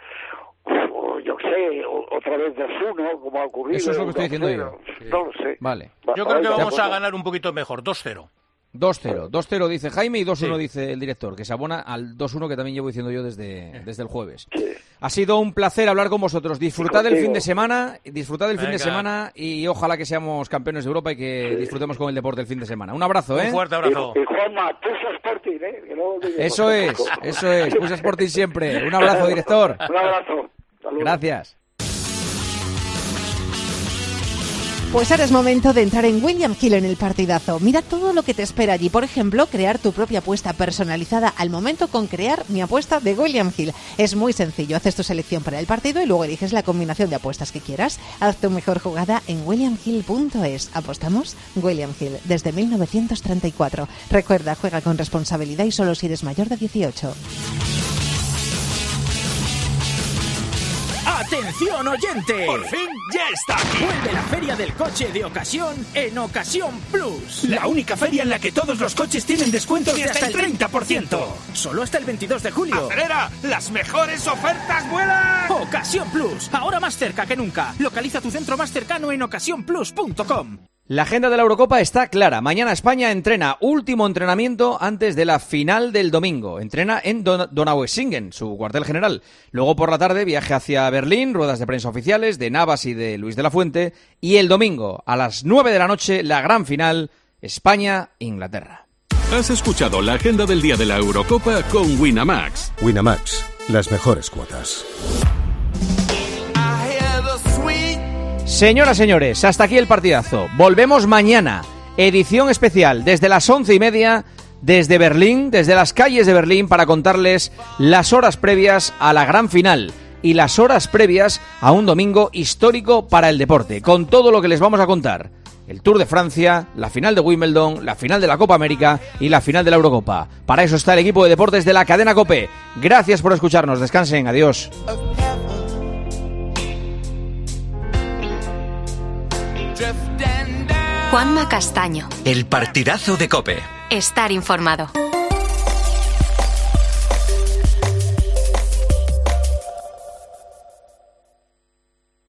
o yo qué sé, otra vez dos uno, como ha ocurrido. Eso es lo que estoy diciendo yo. No lo sé. Vale. Yo creo que vamos a ganar un poquito mejor, dos cero. dos cero. dos cero dice Jaime y dos uno sí. dice el director, que se abona al dos uno que también llevo diciendo yo desde, desde el jueves. Sí. Ha sido un placer hablar con vosotros. Disfrutad del fin de semana, disfrutad del fin de semana y ojalá que seamos campeones de Europa y que sí. disfrutemos con el deporte el fin de semana. Un abrazo, ¿eh? Un fuerte abrazo. Y, y Juanma, Pusa Sporting, ¿eh? Que no eso es, eso es, Pusa Sporting siempre. Un abrazo, director. Un abrazo. Saludos. Gracias. Pues ahora es momento de entrar en William Hill en el partidazo. Mira todo lo que te espera allí. Por ejemplo, crear tu propia apuesta personalizada al momento con crear mi apuesta de William Hill. Es muy sencillo. Haces tu selección para el partido y luego eliges la combinación de apuestas que quieras. Haz tu mejor jugada en william hill punto es. ¿Apostamos? William Hill, desde mil novecientos treinta y cuatro. Recuerda, juega con responsabilidad y solo si eres mayor de dieciocho. ¡Atención, oyente! ¡Por fin ya está aquí! Vuelve la Feria del Coche de Ocasión en Ocasión Plus. La única feria en la que todos los coches tienen descuentos de hasta el treinta por ciento. Solo hasta el veintidós de julio. ¡Acelera! ¡Las mejores ofertas vuelan! Ocasión Plus, ahora más cerca que nunca. Localiza tu centro más cercano en ocasión plus punto com. La agenda de la Eurocopa está clara. Mañana España entrena, último entrenamiento antes de la final del domingo. Entrena en Don- Donaueschingen, su cuartel general. Luego por la tarde viaje hacia Berlín, ruedas de prensa oficiales de Navas y de Luis de la Fuente. Y el domingo, a las nueve de la noche, la gran final, España-Inglaterra. Has escuchado la agenda del día de la Eurocopa con Winamax. Winamax, las mejores cuotas. Señoras, señores, hasta aquí el partidazo. Volvemos mañana. Edición especial desde las once y media, desde Berlín, desde las calles de Berlín, para contarles las horas previas a la gran final y las horas previas a un domingo histórico para el deporte, con todo lo que les vamos a contar. El Tour de Francia, la final de Wimbledon, la final de la Copa América y la final de la Eurocopa. Para eso está el equipo de deportes de la cadena COPE. Gracias por escucharnos. Descansen. Adiós. Juanma Castaño. El partidazo de COPE. Estar informado.